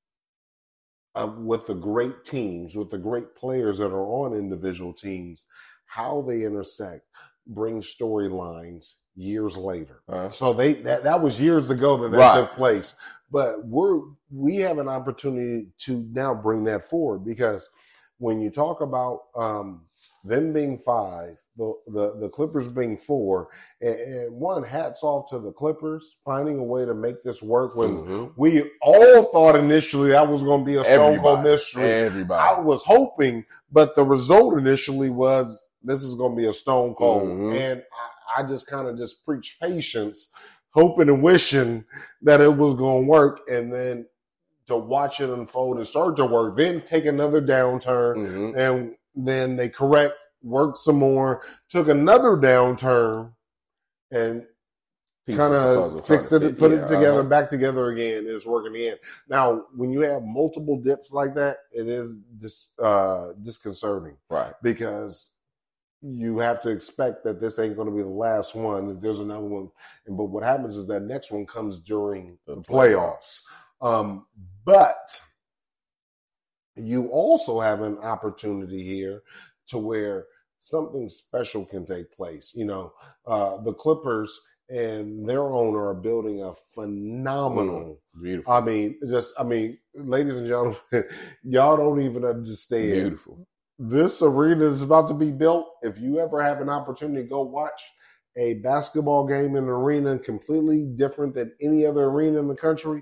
S2: uh, with the great teams, with the great players that are on individual teams, how they intersect, bring storylines years later.
S3: Uh-huh.
S2: So they that, that was years ago that that
S3: right.
S2: took place. But we're we have an opportunity to now bring that forward because when you talk about um, them being five, the, the, the Clippers being four, and, and one, hats off to the Clippers finding a way to make this work when
S3: mm-hmm.
S2: we all thought initially that was going to be a Stone Cold mystery.
S3: Everybody.
S2: I was hoping, but the result initially was this is going to be a Stone Cold.
S3: Mm-hmm.
S2: And I, I just kind of just preach patience, hoping and wishing that it was going to work, and then to watch it unfold and start to work, then take another downturn,
S3: mm-hmm.
S2: and then they correct, worked some more, took another downturn, and kind of fixed it, fit, put yeah, it together, uh-huh. back together again. It's working again. Now, when you have multiple dips like that, it is dis, uh, disconcerting.
S3: Right.
S2: Because you have to expect that this ain't going to be the last one, that there's another one. But what happens is that next one comes during the, the playoffs. Um, but you also have an opportunity here to where something special can take place. You know, uh, the Clippers and their owner are building a phenomenal,
S3: mm, beautiful.
S2: I mean, just, I mean, ladies and gentlemen, y'all don't even understand.
S3: Beautiful.
S2: This arena is about to be built. If you ever have an opportunity to go watch a basketball game in an arena completely different than any other arena in the country,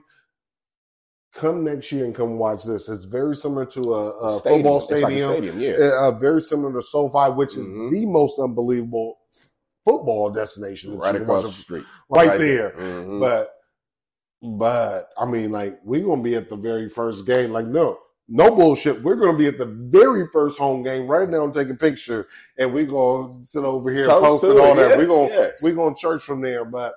S2: come next year and come watch this. It's very similar to a, a
S3: stadium.
S2: football stadium.
S3: It's like a stadium, yeah.
S2: Uh, very similar to SoFi, which is
S3: mm-hmm.
S2: the most unbelievable football destination.
S3: Right across the street.
S2: Right, right there.
S3: there. Mm-hmm.
S2: But, but, I mean, like, we're going to be at the very first game. Like, no. No bullshit. We're going to be at the very first home game right now and take a picture, and we're going to sit over here and post and all that.
S3: Yes,
S2: we're going
S3: yes.
S2: we're going to church from there. But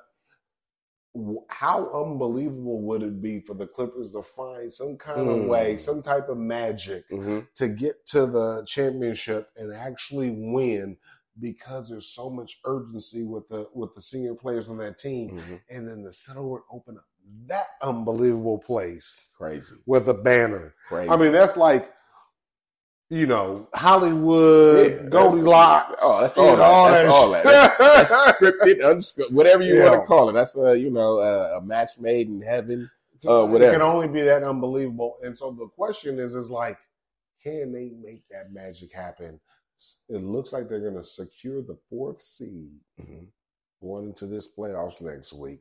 S2: how unbelievable would it be for the Clippers to find some kind
S3: mm.
S2: of way, some type of magic
S3: mm-hmm.
S2: to get to the championship and actually win? Because there's so much urgency with the with the senior players on that team,
S3: mm-hmm.
S2: and then the center would open up that unbelievable place,
S3: crazy
S2: with a banner.
S3: Crazy.
S2: I mean, that's like, you know, Hollywood, yeah, Goldilocks.
S3: Oh, that's all, that. All that's that. all that. That's, that's scripted, unscripted, whatever you yeah. want to call it. That's a you know uh, a match made in heaven. Uh, whatever.
S2: It can only be that unbelievable. And so the question is, is like, can they make that magic happen? It looks like they're going to secure the fourth seed
S3: mm-hmm. going
S2: into this playoffs next week.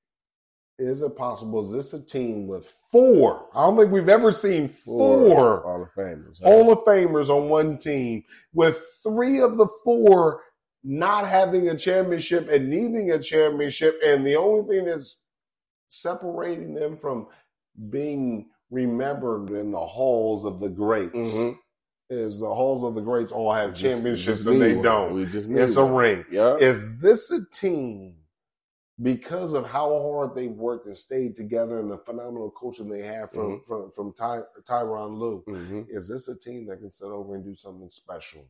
S2: Is it possible? Is this a team with four? I don't think we've ever seen four,
S3: four Hall of Famers. Huh?
S2: Hall of Famers on one team, with three of the four not having a championship and needing a championship. And the only thing that's separating them from being remembered in the halls of the greats
S3: mm-hmm.
S2: is the halls of the greats all have
S3: just,
S2: championships
S3: just
S2: and they
S3: one.
S2: don't.
S3: We just
S2: it's
S3: one.
S2: a ring.
S3: Yeah.
S2: Is this a team because of how hard they worked and stayed together and the phenomenal coaching they have from mm-hmm. from from Ty, Tyronn Lue, mm-hmm. is this a team that can sit over and do something special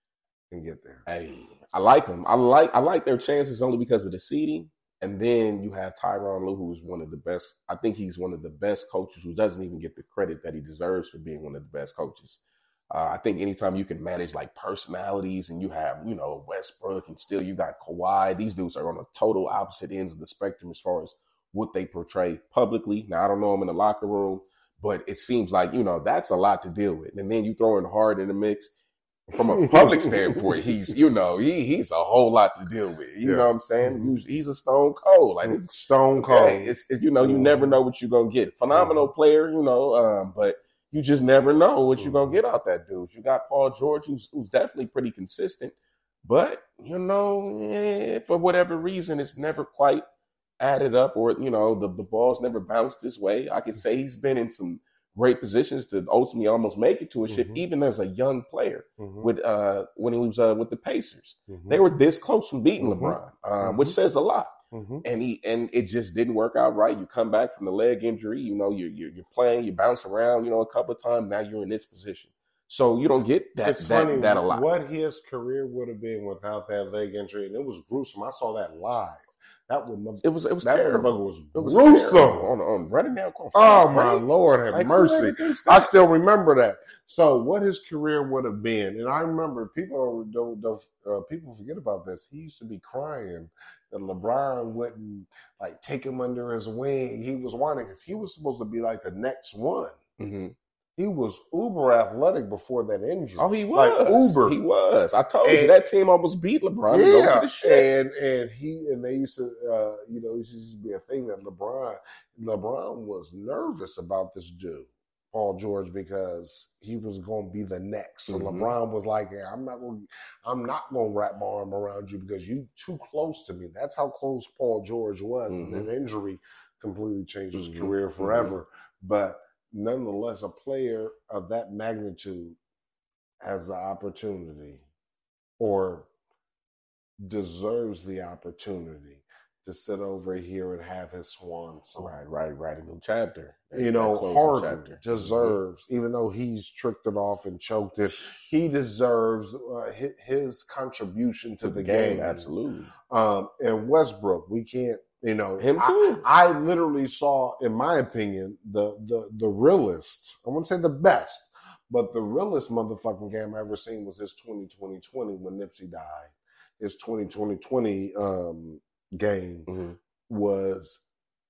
S2: and get there?
S3: Hey, I like them. I like I like their chances only because of the seeding. And then you have Tyronn Lue, who is one of the best. I think he's one of the best coaches who doesn't even get the credit that he deserves for being one of the best coaches. Uh, I think anytime you can manage like personalities and you have, you know, Westbrook and still you got Kawhi, these dudes are on the total opposite ends of the spectrum as far as what they portray publicly. Now, I don't know them in the locker room, but it seems like, you know, that's a lot to deal with. And then you throw in Harden in the mix. From a public standpoint, he's, you know, he he's a whole lot to deal with. You yeah. know what I'm saying? Mm-hmm. He's a stone cold. Like it's,
S2: stone cold.
S3: Okay, it's, it's, you know, you mm-hmm. never know what you're going to get. Phenomenal mm-hmm. player, you know, um, but you just never know what you're going to get out that dude. You got Paul George, who's, who's definitely pretty consistent. But, you know, eh, for whatever reason, it's never quite added up or, you know, the, the ball's never bounced his way. I could say he's been in some great positions to ultimately almost make it to a shit, mm-hmm. even as a young player mm-hmm. with uh, when he was uh, with the Pacers. Mm-hmm. They were this close from beating mm-hmm. LeBron, um, mm-hmm. which says a lot. Mm-hmm. And he and it just didn't work out right. You come back from the leg injury, you know, you're you're, you're playing, you bounce around, you know, a couple of times. Now you're in this position, so you don't get that
S2: it's
S3: that,
S2: funny
S3: that a lot.
S2: What his career would have been without that leg injury, and it was gruesome. I saw that live. That would
S3: it was it was
S2: that
S3: terrible.
S2: Was
S3: it was
S2: gruesome
S3: on on running down.
S2: Oh my Lord, have like, mercy! I still remember that. So what his career would have been, and I remember people don't, don't uh, people forget about this. He used to be crying that LeBron wouldn't like take him under his wing. He was wanting because he was supposed to be like the next one. Mm-hmm. He was uber athletic before that injury.
S3: Oh, he was.
S2: Like uber.
S3: He was. I told and, you that team almost beat LeBron. Yeah, to go to the shit.
S2: and and he and they used to, uh, you know, it used to be a thing that LeBron, LeBron was nervous about this dude, Paul George, because he was going to be the next. So mm-hmm. LeBron was like, "Yeah, I'm not going, I'm not going to wrap my arm around you because you too close to me." That's how close Paul George was. Mm-hmm. And an injury completely changed his mm-hmm. career forever, mm-hmm. but. Nonetheless, a player of that magnitude has the opportunity or deserves the opportunity to sit over here and have his swan song.
S3: Right, right, right. A new chapter.
S2: You know, Harden deserves, mm-hmm. even though he's tricked it off and choked it, he deserves uh, his, his contribution to, to the, the game. game.
S3: Absolutely.
S2: Um, and Westbrook, we can't. You know,
S3: him too.
S2: I, I literally saw, in my opinion, the the the realest. I wouldn't say the best, but the realest motherfucking game I ever seen was his twenty twenty twenty when Nipsey died. His twenty twenty twenty um, game mm-hmm. was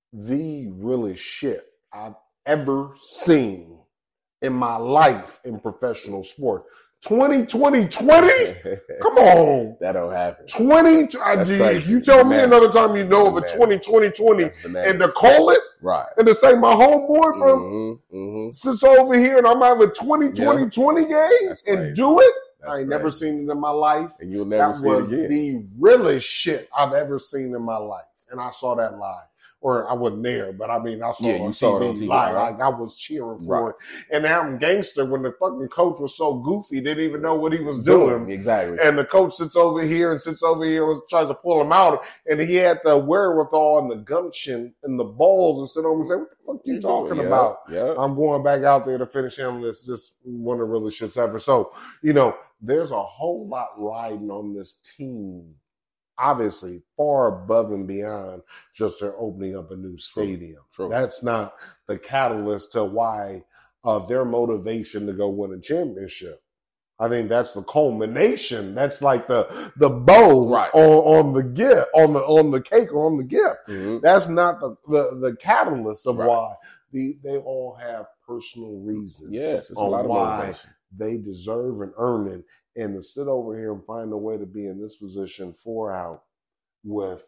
S2: the realest shit I've ever seen in my life in professional sport. twenty twenty twenty? Come on.
S3: That don't happen.
S2: twenty If you tell me another time you know of a twenty twenty twenty and to call it,
S3: right,
S2: and to say my homeboy from mm-hmm, mm-hmm. sits over here and I'm having a twenty twenty twenty game and do it, That's I ain't crazy. Never seen it in my life.
S3: And you'll never
S2: that
S3: see
S2: was
S3: it again.
S2: The realest shit I've ever seen in my life. And I saw that live. Or I wasn't there, but I mean, I saw,
S3: yeah,
S2: it, on
S3: you saw
S2: T V,
S3: it on T V
S2: live.
S3: Right?
S2: Like I was cheering for
S3: right.
S2: it. And I'm gangster when the fucking coach was so goofy, didn't even know what he was doing.
S3: Exactly.
S2: And the coach sits over here and sits over here and tries to pull him out. And he had the wherewithal and the gumption and the balls and sit over and say, "What the fuck you talking
S3: yeah,
S2: about?"
S3: Yeah.
S2: I'm going back out there to finish him. It's just one of the really shits ever. So, you know, there's a whole lot riding on this team. Obviously, far above and beyond just their opening up a new stadium.
S3: True. True.
S2: That's not the catalyst to why uh, their motivation to go win a championship. I think that's the culmination. That's like the the bow
S3: right.
S2: on, on the gift, on the on the cake or on the gift.
S3: Mm-hmm.
S2: That's not the, the, the catalyst of
S3: right.
S2: why the, they all have personal reasons.
S3: Yes, it's
S2: on
S3: a lot of
S2: why
S3: motivation.
S2: They deserve and earn it. And to sit over here and find a way to be in this position four out with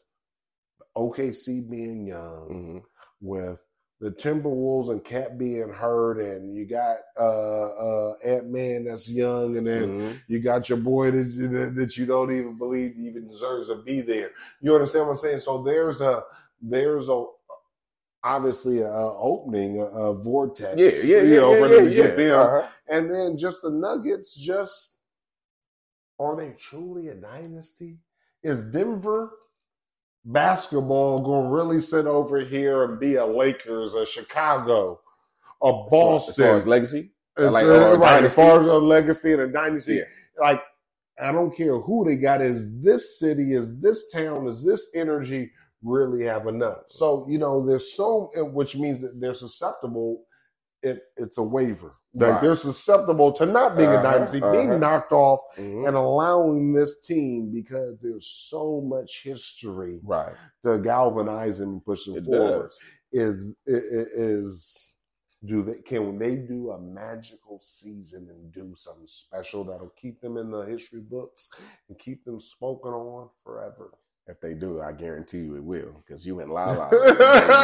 S2: O K C being young, mm-hmm. with the Timberwolves and Cat being hurt, and you got uh, uh, Ant-Man that's young, and then mm-hmm. you got your boy that, that you don't even believe even deserves to be there. You understand what I'm saying? So there's a there's a obviously a opening, a, a vortex,
S3: yeah, yeah,
S2: you
S3: yeah,
S2: know,
S3: yeah,
S2: for them
S3: yeah,
S2: to get
S3: yeah.
S2: them,
S3: Uh-huh.
S2: and then just the Nuggets just. Are they truly a dynasty? Is Denver basketball going to really sit over here and be a Lakers, a Chicago, a Boston?
S3: As far as legacy?
S2: Uh,
S3: Like,
S2: uh,
S3: or
S2: right,
S3: dynasty?
S2: as far as a legacy and a dynasty.
S3: Yeah.
S2: Like, I don't care who they got. Is this city, is this town, is this energy really have enough? So, you know, there's so, which means that they're susceptible if it's a waiver. Like
S3: Right.
S2: they're susceptible to not being
S3: Uh-huh,
S2: a dynasty,
S3: uh-huh.
S2: being knocked off,
S3: Mhm.
S2: and allowing this team, because there's so much history
S3: Right.
S2: to galvanize them and push them
S3: It
S2: forward.
S3: does.
S2: Is is do they can they do a magical season and do something special that'll keep them in the history books and keep them spoken on forever?
S3: If they do, I guarantee you it will, because you and La La. You in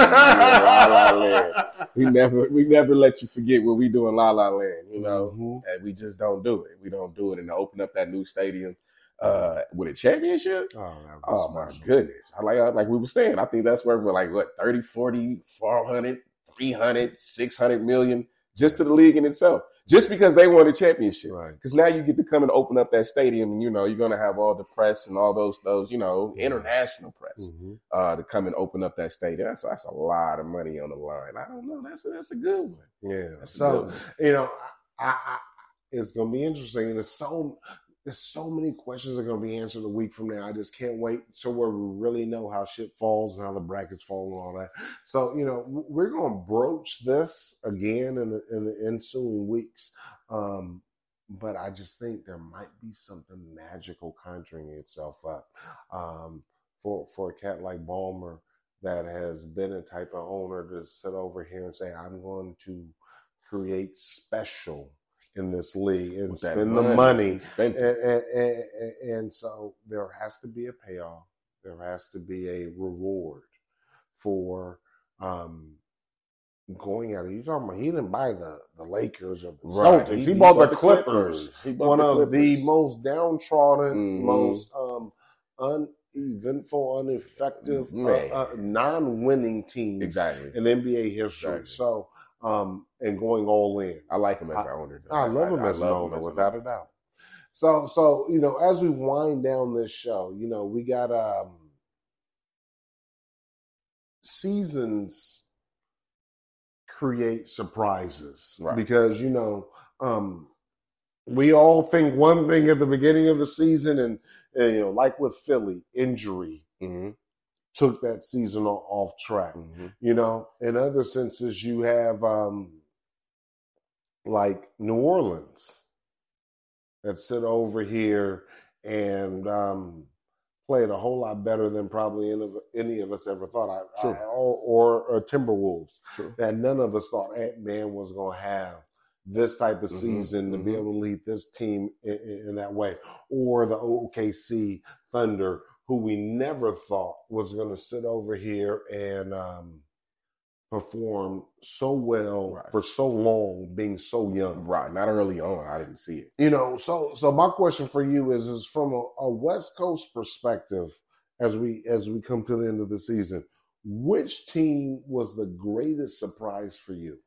S3: La La Land. We never, we never let you forget what we do in La La Land. You know,
S2: Mhm.
S3: and we just don't do it. We don't do it, and to open up that new stadium uh, with a championship.
S2: Oh, that
S3: Oh
S2: was
S3: my
S2: special.
S3: goodness! I like, like we were saying, I think that's worth like what thirty, forty, four hundred, three hundred, six hundred million just to the league in itself, just because they won a championship.
S2: Right.
S3: Because now you get to come and open up that stadium, and you know you're gonna have all the press and all those those you know international press
S2: Mhm.
S3: uh, to come and open up that stadium. That's that's a lot of money on the line. I don't know. That's a, that's a good one.
S2: Yeah.
S3: That's a
S2: So
S3: good one.
S2: you know, I, I, it's going to be interesting. There's so there's so many questions that are going to be answered a week from now. I just can't wait so where we really know how shit falls and how the brackets fall and all that. So you know, we're going to broach this again in the, in the ensuing weeks. Um, but I just think there might be something magical conjuring itself up um, for for a cat like Ballmer that has been a type of owner to sit over here and say, I'm going to create special in this league and
S3: With that
S2: spend the money.
S3: Spend
S2: And,
S3: it.
S2: and, and, and so there has to be a payoff. There has to be a reward for um, going out. You're talking about he didn't buy the, the Lakers or the
S3: Right.
S2: Celtics. He, bought the Clippers.
S3: Clippers. He bought
S2: One
S3: the
S2: of the
S3: Clippers.
S2: most downtrodden,
S3: Mhm.
S2: most um, uneventful, ineffective, uh,
S3: Man.
S2: uh, non-winning team
S3: Exactly.
S2: in N B A history.
S3: Exactly.
S2: So, um, and going all in.
S3: I like him as
S2: I-
S3: an owner. though.
S2: I love him
S3: I
S2: as an
S3: love him
S2: owner,
S3: as an
S2: without a doubt. So, so you know, as we wind down this show, you know, we got um, seasons create surprises
S3: Right.
S2: because you know um, we all think one thing at the beginning of the season, and, and you know, like with Philly, injury
S3: Mm-hmm.
S2: took that season o- off track.
S3: Mm-hmm.
S2: You know, in other senses, you have um, like New Orleans that sit over here and um, played a whole lot better than probably any of, any of us ever thought. I,
S3: True.
S2: I, or, or, or Timberwolves
S3: True.
S2: that none of us thought Ant-Man was going to have this type of
S3: Mhm,
S2: season to be
S3: mhm.
S2: able to lead this team in, in, in that way. Or the O K C Thunder, who we never thought was going to sit over here and um, perform so well
S3: Right.
S2: for so long, being so young.
S3: Right. Not early on. I didn't see it.
S2: You know, so so my question for you is is from a, a West Coast perspective, as we as we come to the end of the season, which team was the greatest surprise for you?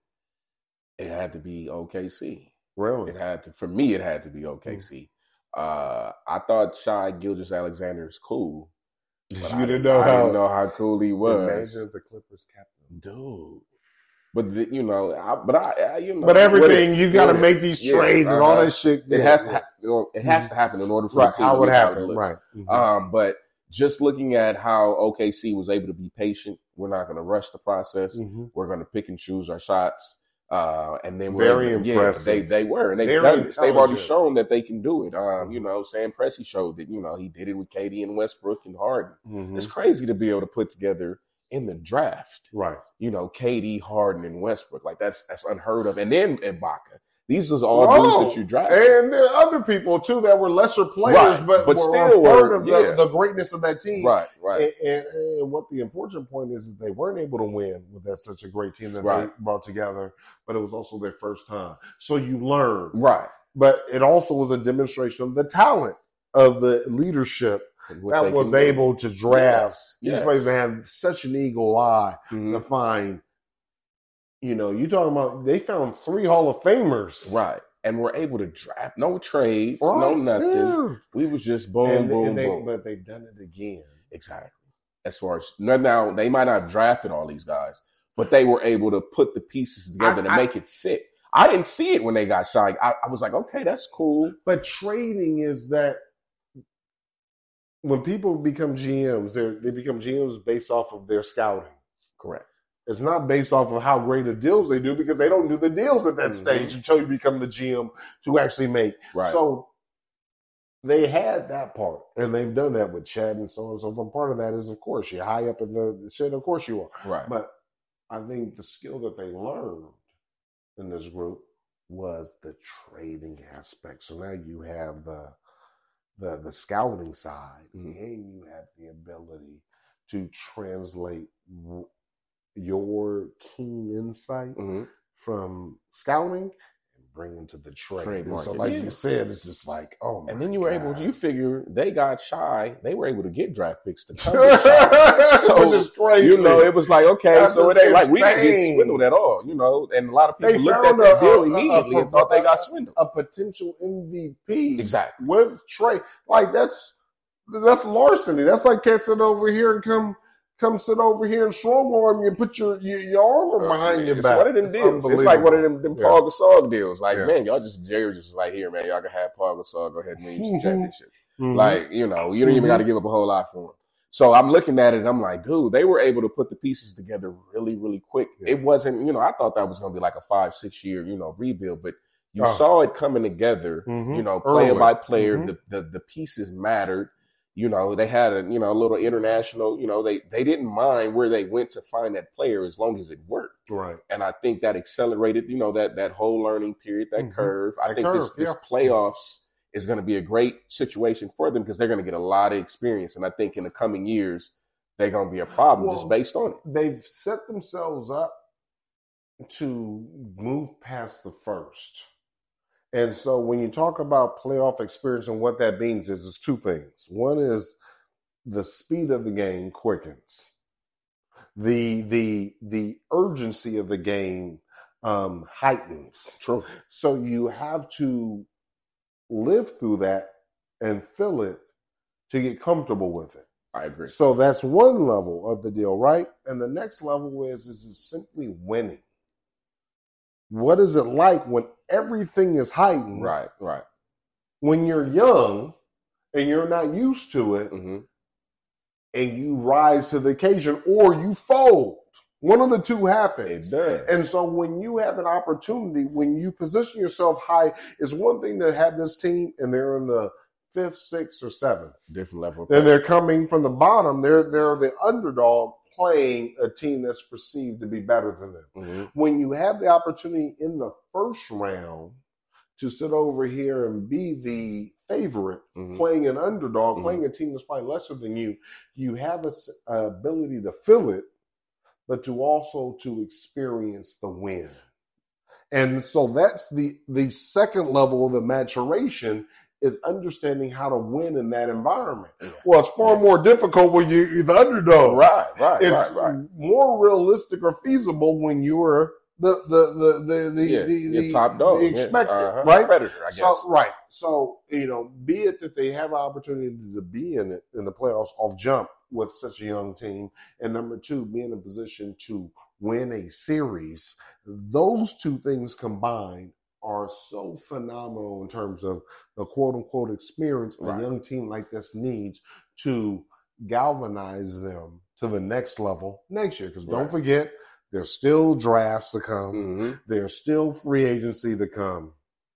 S3: It had to be O K C.
S2: Really?
S3: It had to, for me, it had to be O K C. Uh, I thought Shai Gilgeous-Alexander is cool. But
S2: You
S3: I,
S2: didn't know
S3: I
S2: how.
S3: didn't know how cool he was.
S2: Imagine if the Clippers kept him.
S3: Dude. But, the, you know, I, but I, I, you know.
S2: But everything,
S3: with it,
S2: you got to
S3: with it,
S2: make these
S3: yeah,
S2: trades and all
S3: uh-huh.
S2: that shit.
S3: It
S2: Yeah,
S3: has to,
S2: yeah.
S3: ha- you know, it has to happen in order for
S2: Right,
S3: the team
S2: how
S3: to
S2: would
S3: look how
S2: happen,
S3: it looks.
S2: right. Mhm.
S3: Um, but just looking at how O K C was able to be patient, we're not going to rush the process.
S2: Mhm.
S3: We're going to pick and choose our shots. Uh, and then
S2: Very
S3: we're able,
S2: impressive.
S3: Yeah, they they were, and they've
S2: Very
S3: done this. They've already
S2: intelligent.
S3: shown that they can do it. Um,
S2: Mhm.
S3: you know, Sam Presti showed that. You know, he did it with K D and Westbrook and Harden.
S2: Mhm.
S3: It's crazy to be able to put together in the draft.
S2: Right.
S3: You know, K D, Harden, and Westbrook. Like that's that's unheard of. And then Ibaka. These are all
S2: Oh,
S3: dudes that you draft.
S2: And there are other people too that were lesser players,
S3: Right,
S2: but,
S3: but
S2: were
S3: still
S2: a part
S3: were-
S2: of the,
S3: yeah.
S2: the greatness of that team.
S3: Right, right.
S2: And, and, and what the unfortunate point is, is they weren't able to win with that such a great team that
S3: Right.
S2: they brought together. But it was also their first time, so you learn.
S3: Right.
S2: But it also was a demonstration of the talent of the leadership
S3: And what they
S2: that was
S3: can do.
S2: able to draft.
S3: Yes,
S2: These
S3: yes.
S2: players that have such an eagle eye
S3: Mhm.
S2: to find. You know, you talking about they found three Hall of Famers.
S3: Right. And we're able to draft. No trades, no
S2: Right,
S3: nothing.
S2: yeah.
S3: We was just boom,
S2: And,
S3: boom,
S2: and they,
S3: boom.
S2: but they've done it again.
S3: Exactly. as far as now they might not have drafted all these guys, but they were able to put the pieces together I, to I, make it fit. I didn't see it when they got Shy. I, I was like, okay, that's cool.
S2: But trading is that when people become G Ms, they they become G Ms based off of their scouting.
S3: Correct.
S2: It's not based off of how great of deals they do because they don't do the deals at that mm-hmm. stage until you become the G M to actually make.
S3: Right.
S2: So they had that part, and they've done that with Chad and so on and so forth. Part of that is, of course, you're high up in the shit. Of course you are.
S3: Right.
S2: But I think the skill that they learned in this group was the trading aspect. So now you have the the the scouting side, mm-hmm. and you have the ability to translate your keen insight
S3: mm-hmm.
S2: from scouting and bring into the trade.
S3: trade
S2: and so, like
S3: yeah.
S2: you said, it's just like, oh my
S3: And then you were
S2: God.
S3: able to, you figure they got Shy, they were able to get draft picks to come to Shy. So,
S2: which is crazy.
S3: You know, it was like, okay,
S2: That's
S3: so it ain't like we
S2: insane.
S3: didn't get swindled at all, you know, and a lot of people
S2: They
S3: looked at
S2: found
S3: that
S2: a-
S3: deal
S2: a-
S3: immediately
S2: a-
S3: and thought they
S2: a-
S3: got swindled.
S2: A potential M V P
S3: Exactly.
S2: with trade. Like, that's that's larceny. That's like cats sit over here and come come sit over here and strong arm you and put your your, your arm behind your
S3: It's
S2: back.
S3: one of them
S2: It's
S3: deals. It's like one of them, them
S2: Yeah.
S3: Paul Gasol deals. Like,
S2: Yeah.
S3: man, y'all just, Jerry just like, here, man, y'all can have Paul Gasol, go ahead and win you some championships.
S2: Mhm.
S3: Like, you know, you don't even
S2: Mhm.
S3: got to give up a whole lot for him. So I'm looking at it and I'm like, dude, they were able to put the pieces together really, really quick.
S2: Yeah.
S3: It wasn't, you know, I thought that was going to be like a five, six year, you know, rebuild, but you
S2: Oh.
S3: saw it coming together,
S2: Mhm.
S3: you know, player
S2: Early.
S3: by player,
S2: Mhm.
S3: the, the, the pieces mattered. You know, they had a, you know, a little international, you know, they, they didn't mind where they went to find that player as long as it worked.
S2: Right.
S3: And I think that accelerated, you know, that that whole learning period, that
S2: Mhm.
S3: curve. I
S2: That
S3: think this,
S2: curve,
S3: this
S2: yeah.
S3: playoffs is going to be a great situation for them because they're going to get a lot of experience. And I think in the coming years, they're going to be a problem
S2: Well,
S3: just based on it.
S2: They've set themselves up to move past the first. And so when you talk about playoff experience and what that means is, is two things. One is the speed of the game quickens. The the the urgency of the game um, heightens.
S3: True.
S2: So you have to live through that and feel it to get comfortable with it.
S3: I agree.
S2: So that's one level of the deal, right? And the next level is is, is simply winning. What is it like when everything is heightened?
S3: Right, right.
S2: When you're young and you're not used to it,
S3: Mm-hmm.
S2: and you rise to the occasion or you fold. One of the two happens.
S3: It does.
S2: And so when you have an opportunity, when you position yourself high, it's one thing to have this team and they're in the fifth, sixth, or seventh.
S3: Different level.
S2: Then they're coming from the bottom. They're they're the underdog playing a team that's perceived to be better than them.
S3: Mm-hmm.
S2: When you have the opportunity in the first round to sit over here and be the favorite,
S3: Mm-hmm.
S2: playing an underdog,
S3: Mhm.
S2: playing a team that's probably lesser than you, you have a, s- a ability to feel it, but to also to experience the win. And so that's the the second level of the maturation is understanding how to win in that environment.
S3: Yeah.
S2: Well, it's far more difficult when you- you're the underdog.
S3: Right, right,
S2: It's
S3: right, right.
S2: more realistic or feasible when you were the the the the the,
S3: Yeah,
S2: the,
S3: your
S2: the
S3: top dog.
S2: the
S3: yeah.
S2: expected,
S3: Uh-huh.
S2: right?
S3: Predator, I guess.
S2: So right. So, you know, be it that they have an opportunity to be in it in the playoffs off jump with such a young team, and number two, be in a position to win a series, those two things combined are so phenomenal in terms of the quote unquote experience
S3: Right.
S2: a young team like this needs to galvanize them to the next level next year. Because don't
S3: Right.
S2: forget, there's still drafts to come.
S3: Mm-hmm.
S2: There's still free agency to come.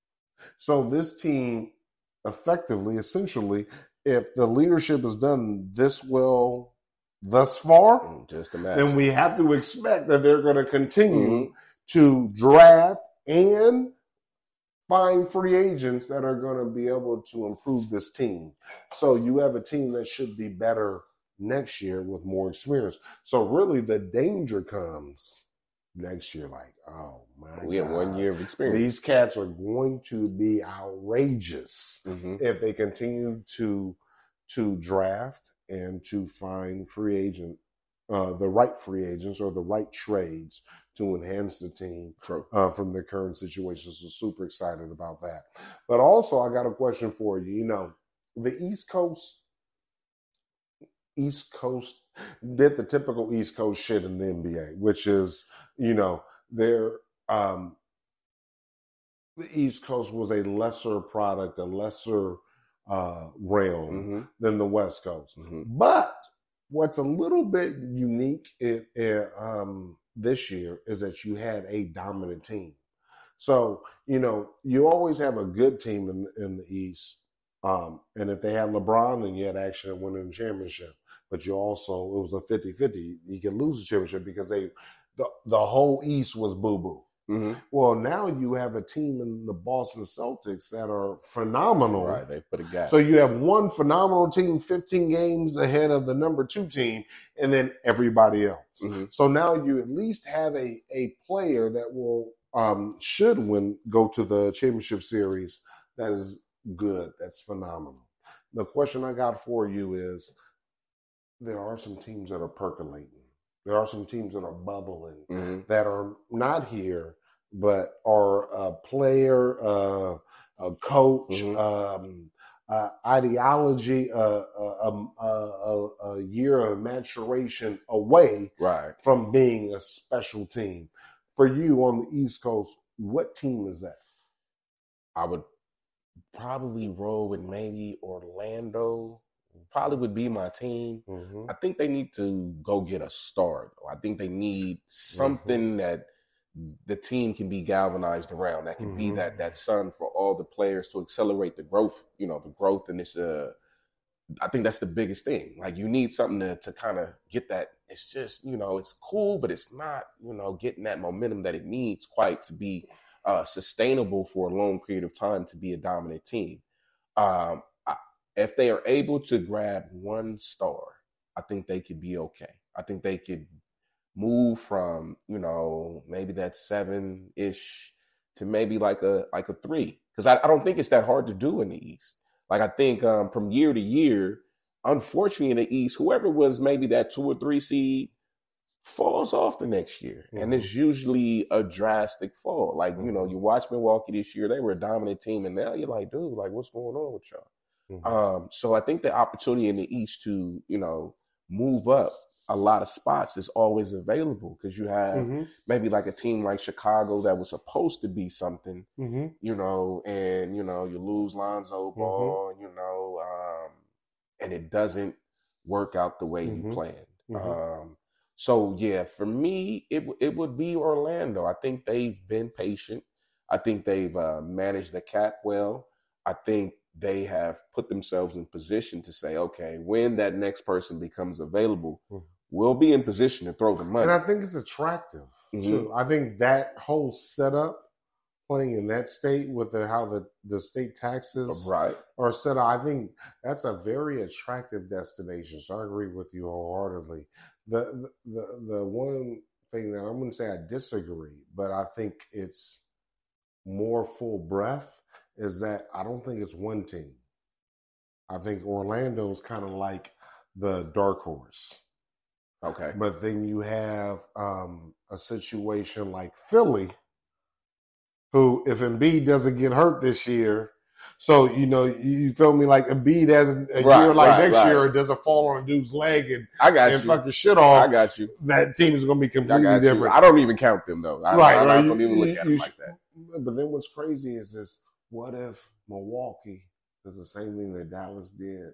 S2: So this team effectively, essentially, if the leadership has done this well thus far,
S3: Just imagine.
S2: then we have to expect that they're going to continue
S3: Mhm.
S2: to draft and find free agents that are going to be able to improve this team. So you have a team that should be better next year with more experience. So really the danger comes next year, like, oh my
S3: We have
S2: God.
S3: one year of experience.
S2: These cats are going to be outrageous
S3: Mm-hmm.
S2: if they continue to to draft and to find free agent, uh, the right free agents or the right trades to enhance the team
S3: True.
S2: uh, from the current situation. So super excited about that. But also, I got a question for you. You know, the East Coast East Coast did the typical East Coast shit in the N B A, which is, you know, they're um, the East Coast was a lesser product, a lesser uh, realm
S3: Mm-hmm.
S2: than the West Coast.
S3: Mm-hmm.
S2: But what's a little bit unique in, in, um, this year is that you had a dominant team. So, you know, you always have a good team in, in the East. Um, and if they had LeBron, then you had action at winning the championship. But you also, it was a fifty-fifty. You could lose the championship because they, the, the whole East was boo-boo.
S3: Mm-hmm.
S2: Well, now you have a team in the Boston Celtics that are phenomenal.
S3: Right, they put a gap.
S2: So you have one phenomenal team, fifteen games ahead of the number two team, and then everybody else.
S3: Mm-hmm.
S2: So now you at least have a, a player that will um, should win go to the championship series. That is good. That's phenomenal. The question I got for you is: there are some teams that are percolating. There are some teams that are bubbling,
S3: mm-hmm.
S2: that are not here, but are a player, uh, a coach,
S3: mm-hmm.
S2: um, uh, ideology, uh, a, a, a, a year of maturation away
S3: right.
S2: from being a special team. For you on the East Coast, what team is that?
S3: I would probably roll with maybe Orlando. Probably would be my team.
S2: Mm-hmm.
S3: I think they need to go get a star, though. I think they need something mm-hmm. that the team can be galvanized around. That can mm-hmm. be that that sun for all the players to accelerate the growth. You know, the growth in this. Uh, I think that's the biggest thing. Like you need something to to kind of get that. It's just you know, it's cool, but it's not you know getting that momentum that it needs quite to be uh, sustainable for a long period of time to be a dominant team. Um, If they are able to grab one star, I think they could be okay. I think they could move from, you know, maybe that seven-ish to maybe like a like a three. Because I, I don't think it's that hard to do in the East. Like I think um, from year to year, unfortunately in the East, whoever was maybe that two or three seed falls off the next year. Mm-hmm. And it's usually a drastic fall. Like, mm-hmm. you know, you watch Milwaukee this year, they were a dominant team. And now you're like, dude, like what's going on with y'all? Mm-hmm. Um, so I think the opportunity in the East to, you know, move up a lot of spots is always available because you have mm-hmm. maybe like a team like Chicago that was supposed to be something, mm-hmm. you know, and, you know, you lose Lonzo Ball, mm-hmm. you know, um, and it doesn't work out the way mm-hmm. you planned. Mm-hmm. Um, so, yeah, for me, it it would be Orlando. I think they've been patient. I think they've uh, managed the cap well. I think they have put themselves in position to say, okay, when that next person becomes available, mm-hmm. we'll be in position to throw the money.
S2: And I think it's attractive, mm-hmm. too. I think that whole setup, playing in that state with the, how the, the state taxes
S3: right.
S2: are set up, I think that's a very attractive destination. So I agree with you wholeheartedly. The, the, the, the one thing that I wouldn't say I disagree, but I think it's more full breadth, is that I don't think it's one team. I think Orlando's kind of like the dark horse.
S3: Okay.
S2: But then you have um, a situation like Philly, who, if Embiid doesn't get hurt this year, so, you know, you feel me, like Embiid has a
S3: right,
S2: year like
S3: right,
S2: next
S3: right.
S2: year, it doesn't fall on a dude's leg and,
S3: I got
S2: and
S3: you.
S2: fuck your shit off.
S3: I got you.
S2: That team is going to be
S3: I
S2: completely
S3: got
S2: different.
S3: you. I don't even count them, though. I,
S2: right,
S3: I,
S2: right.
S3: I don't
S2: You,
S3: even look
S2: you,
S3: at
S2: you,
S3: them like that.
S2: But then what's crazy is this, what if Milwaukee does the same thing that Dallas did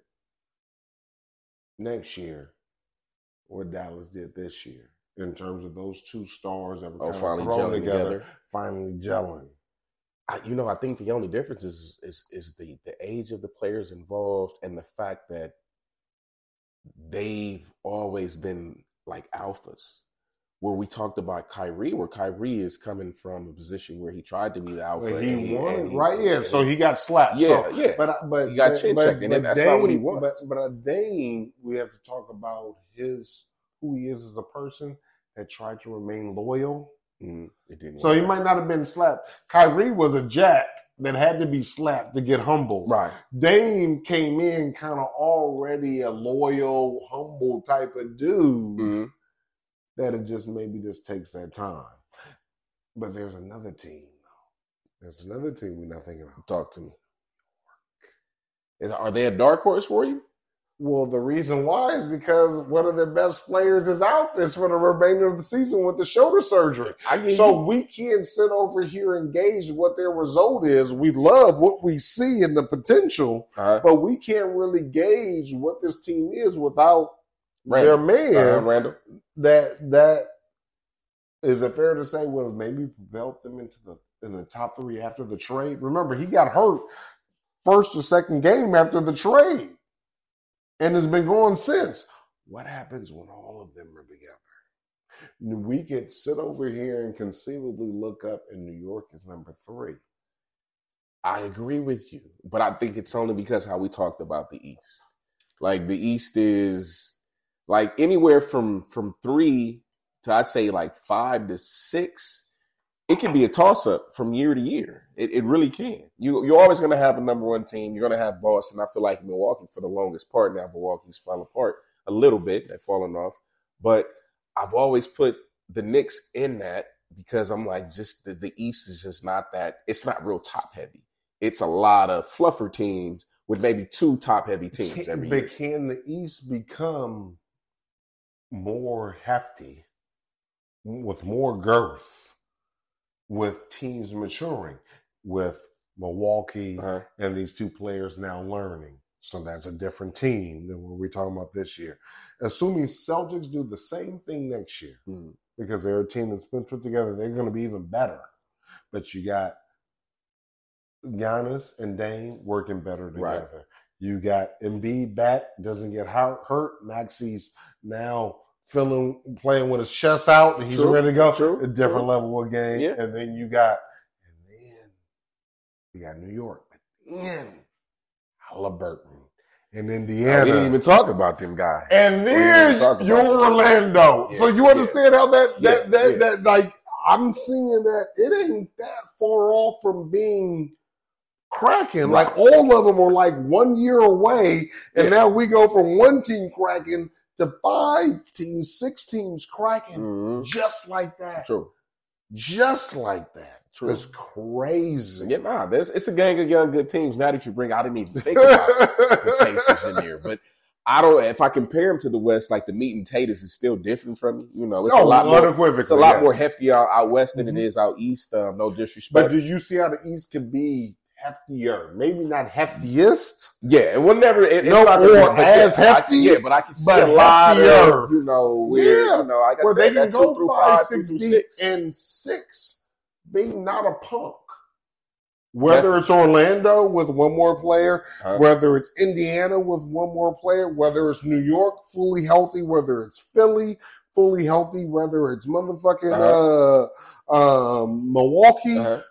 S2: next year, what Dallas did this year, in terms of those two stars that were
S3: oh,
S2: kind
S3: finally
S2: of thrown
S3: gelling
S2: together,
S3: together,
S2: finally gelling.
S3: I, you know, I think the only difference is is is the the age of the players involved and the fact that they've always been like alphas. Where we talked about Kyrie, where Kyrie is coming from a position where he tried to be the alpha.
S2: Well, he
S3: and
S2: won,
S3: and he,
S2: right? Yeah, so he got slapped.
S3: Yeah,
S2: so,
S3: yeah.
S2: But but
S3: he got
S2: but,
S3: chin
S2: but,
S3: checked, and
S2: but
S3: that's
S2: Dame,
S3: not what he wants.
S2: But but a Dame, we have to talk about his who he is as a person that tried to remain loyal.
S3: Mm, it didn't
S2: so
S3: work.
S2: he might not have been slapped. Kyrie was a jack that had to be slapped to get humble.
S3: Right.
S2: Dame came in kind of already a loyal, humble type of dude. Mm-hmm. That it just maybe just takes that time. But there's another team, though. There's another team we're not thinking about.
S3: Talk to me. Is, are they a dark horse for you?
S2: Well, the reason why is because one of their best players is out this for the remainder of the season with the shoulder surgery. So you. we can't sit over here and gauge what their result is. We love what we see and the potential, uh-huh. but we can't really gauge what this team is without Randall. their man.
S3: Uh-huh, Randall.
S2: That that is it fair to say would have maybe propelled them into the in the top three after the trade? Remember, he got hurt first or second game after the trade. And has been going since. What happens when all of them are together? We could sit over here and conceivably look up and New York is number three.
S3: I agree with you, but I think it's only because how we talked about the East. Like the East is like anywhere from, from three to I'd say like five to six. It can be a toss-up from year to year. It, it really can. You, you're always going to have a number one team. You're going to have Boston. I feel like Milwaukee for the longest part. Now Milwaukee's fallen apart a little bit. They've fallen off. But I've always put the Knicks in that because I'm like, just the, the East is just not that. It's not real top-heavy. It's a lot of fluffer teams with maybe two top-heavy teams
S2: can,
S3: every
S2: but
S3: year.
S2: But can the East become more hefty with more girth? With teams maturing, with Milwaukee uh-huh. and these two players now learning. So that's a different team than what we're talking about this year. Assuming Celtics do the same thing next year, mm. because they're a team that's been put together, they're going to be even better. But you got Giannis and Dame working better together. Right. You got Embiid back, doesn't get hurt. Maxi's now feeling, playing with his chest out, and he's True. ready to go.
S3: True.
S2: A different
S3: True.
S2: level of game.
S3: Yeah.
S2: And then you got, and then you got New York. But then Halliburton and Indiana.
S3: We didn't even talk about them guys.
S2: And then you're Orlando. Yeah. So you understand yeah. how that, that, yeah. that, yeah. that, like, I'm seeing that it ain't that far off from being cracking. Right. Like, all of them are like one year away, and yeah. now we go from one team cracking to five teams, six teams cracking mm-hmm. just like that.
S3: True.
S2: Just like that.
S3: True.
S2: It's crazy.
S3: Yeah, nah, there's, it's a gang of young, good teams. Now that you bring, I didn't even think about the Pacers in there. But I don't, if I compare them to the West, like the meat and potatoes is still different from me. You know, it's
S2: no,
S3: a lot more, it's a lot
S2: yes.
S3: more hefty out, out West than
S2: mm-hmm.
S3: it is out East. Um, no disrespect.
S2: But did you see how the East could be heftier? Maybe not heftiest.
S3: Yeah, it will never. It,
S2: no,
S3: it's not
S2: or
S3: be,
S2: as
S3: yeah,
S2: hefty.
S3: I, yeah, but I can see
S2: but
S3: a lot
S2: heftier.
S3: of, you know, weird,
S2: yeah.
S3: you know, like I
S2: Where
S3: said,
S2: they can
S3: that
S2: go
S3: two through
S2: five,
S3: five,
S2: six
S3: two through
S2: deep
S3: six.
S2: and six being not a punk. Whether it's Orlando with one more player, huh? whether it's Indiana with one more player, whether it's New York fully healthy, whether it's Philly fully healthy, whether it's motherfucking uh-huh. uh, um, Milwaukee uh-huh.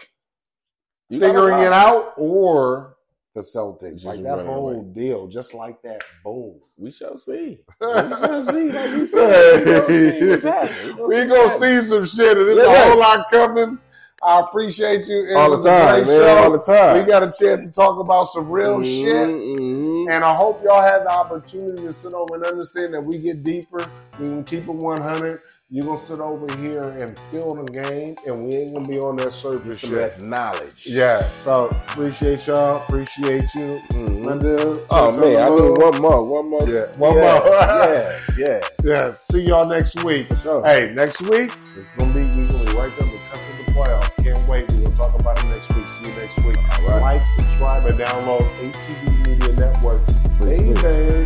S2: figuring it out, or the Celtics. Like that whole away. deal, just like that. Boom.
S3: We shall see. We shall see. Like we said, we
S2: We're going to see some shit, and there's yeah. a whole lot coming. I appreciate you. It
S3: all the
S2: was
S3: time,
S2: a great
S3: man,
S2: show.
S3: all the time.
S2: We got a chance to talk about some real
S3: mm-hmm,
S2: shit.
S3: Mm-hmm.
S2: And I hope y'all had the opportunity to sit over and understand that we get deeper. We can keep it one hundred. You're going to sit over here and feel the game, and we ain't going to be on that surface
S3: shit.
S2: That's
S3: knowledge.
S2: Yeah, so appreciate y'all. Appreciate you. Mm-hmm. My dude.
S3: Oh, man, I need one more. One more.
S2: Yeah, one
S3: yeah,
S2: more.
S3: yeah, yeah.
S2: Yeah, see y'all next week.
S3: For sure.
S2: Hey, next week, it's going to be, we're going to be right there with Custom the Playoffs. Can't wait. We're going to talk about it next week. See you next week.
S3: All right.
S2: Like, subscribe, and download A T V Media Network.
S3: Baby.